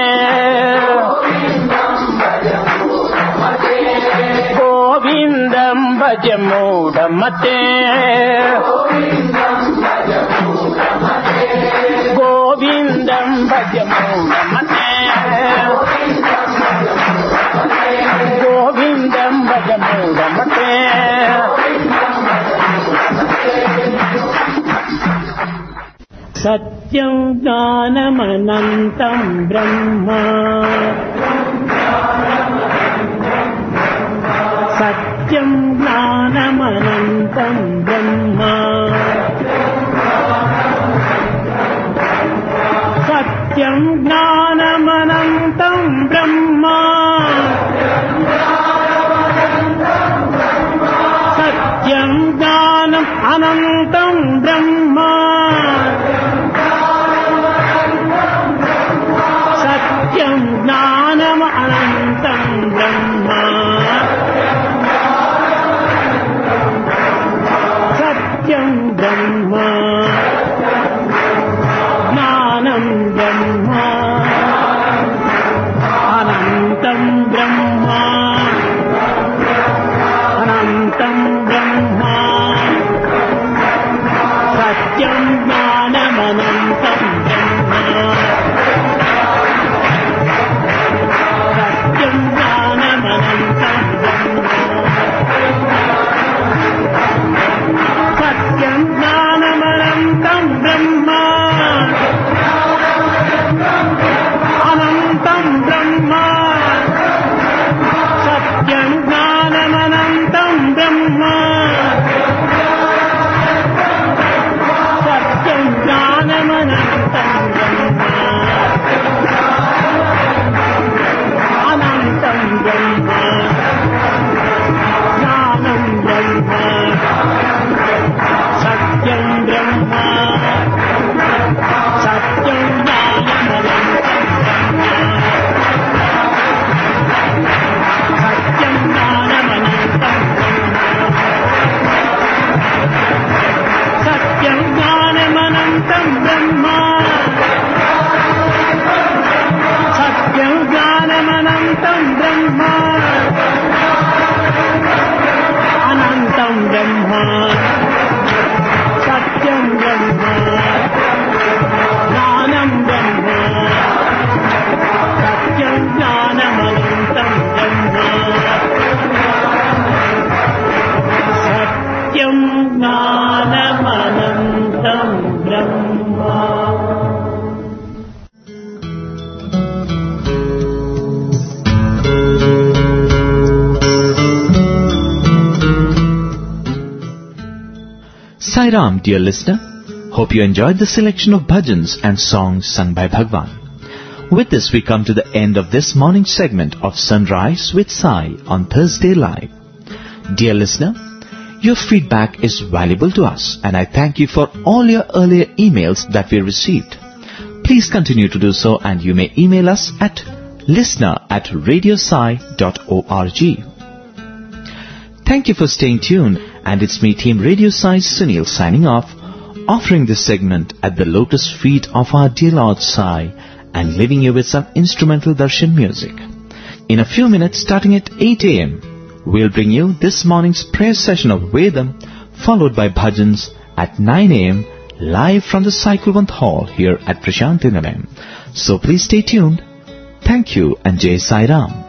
[SPEAKER 3] గోవిందం భజ మూఢమతే గోవిందం భజ మూఢమతే గోవిందం భజ మూఢమతే సత్యం జ్ఞానమనంతం బ్రహ్మ సత్యం జ్ఞానమనంతం బ్రహ్మ సత్యం జ్ఞానమనంతం బ్రహ్మ సత్యం జ్ఞానం అనంతం బ్రహ్మ సత్యం జ్ఞానం అనంతం బ్రహ్మ సత్యం బ్రహ్మ జ్ఞానం బ్రహ్మ అనంతం బ్రహ్మ అనంతం బ్రహ్మ సత్యం జ్ఞానమనంతం బ్రహ్మ సత్యం జ్ఞానమనంతం బ్రహ్మ సత్యం జ్ఞానమనంతం బ్రహ్మ అనంతం బ్రహ్మ సత్యం జ్ఞానమనంతం బ్రహ్మ సత్యం జ్ఞానమనంతం బ్రహ్మ అనంతం బ్రహ్మ జ్ఞానం బ్రహ్మ సత్యం బ్రహ్మ సత్యం జ్ఞానమనంతం సత్యం జ్ఞానమనంతం సత్యం జ్ఞానమనంతం బ్రహ్మ సత్యం జ్ఞానమనంతం బ్రహ్మ అనంతం బ్రహ్మ సత్యం బ్రహ్మ జ్ఞానం బ్రహ్మ సత్యం జ్ఞానమనంతం బ్రహ్మ సత్యం జ్ఞానమనంతం బ్రహ్మ.
[SPEAKER 1] Sai Ram, dear listener. Hope you enjoyed the selection of bhajans and songs sung by Bhagwan. With this, we come to the end of this morning segment of Sunrise with Sai on Thursday Live. Dear listener, your feedback is valuable to us, and I thank you for all your earlier emails that we received. Please continue to do so, and you may email us at listener at radiosai dot org. Thank you for staying tuned, and it's me, Team Radio Sai Sunil, signing off, offering this segment at the lotus feet of our dear Lord Sai, and leaving you with some instrumental darshan music. In a few minutes, starting at eight a.m., we'll bring you this morning's prayer session of Vedam, followed by bhajans at nine a.m., live from the Cyclevant Hall here at Prashanti Nilayam. So please stay tuned. Thank you, and Jai Sai Ram.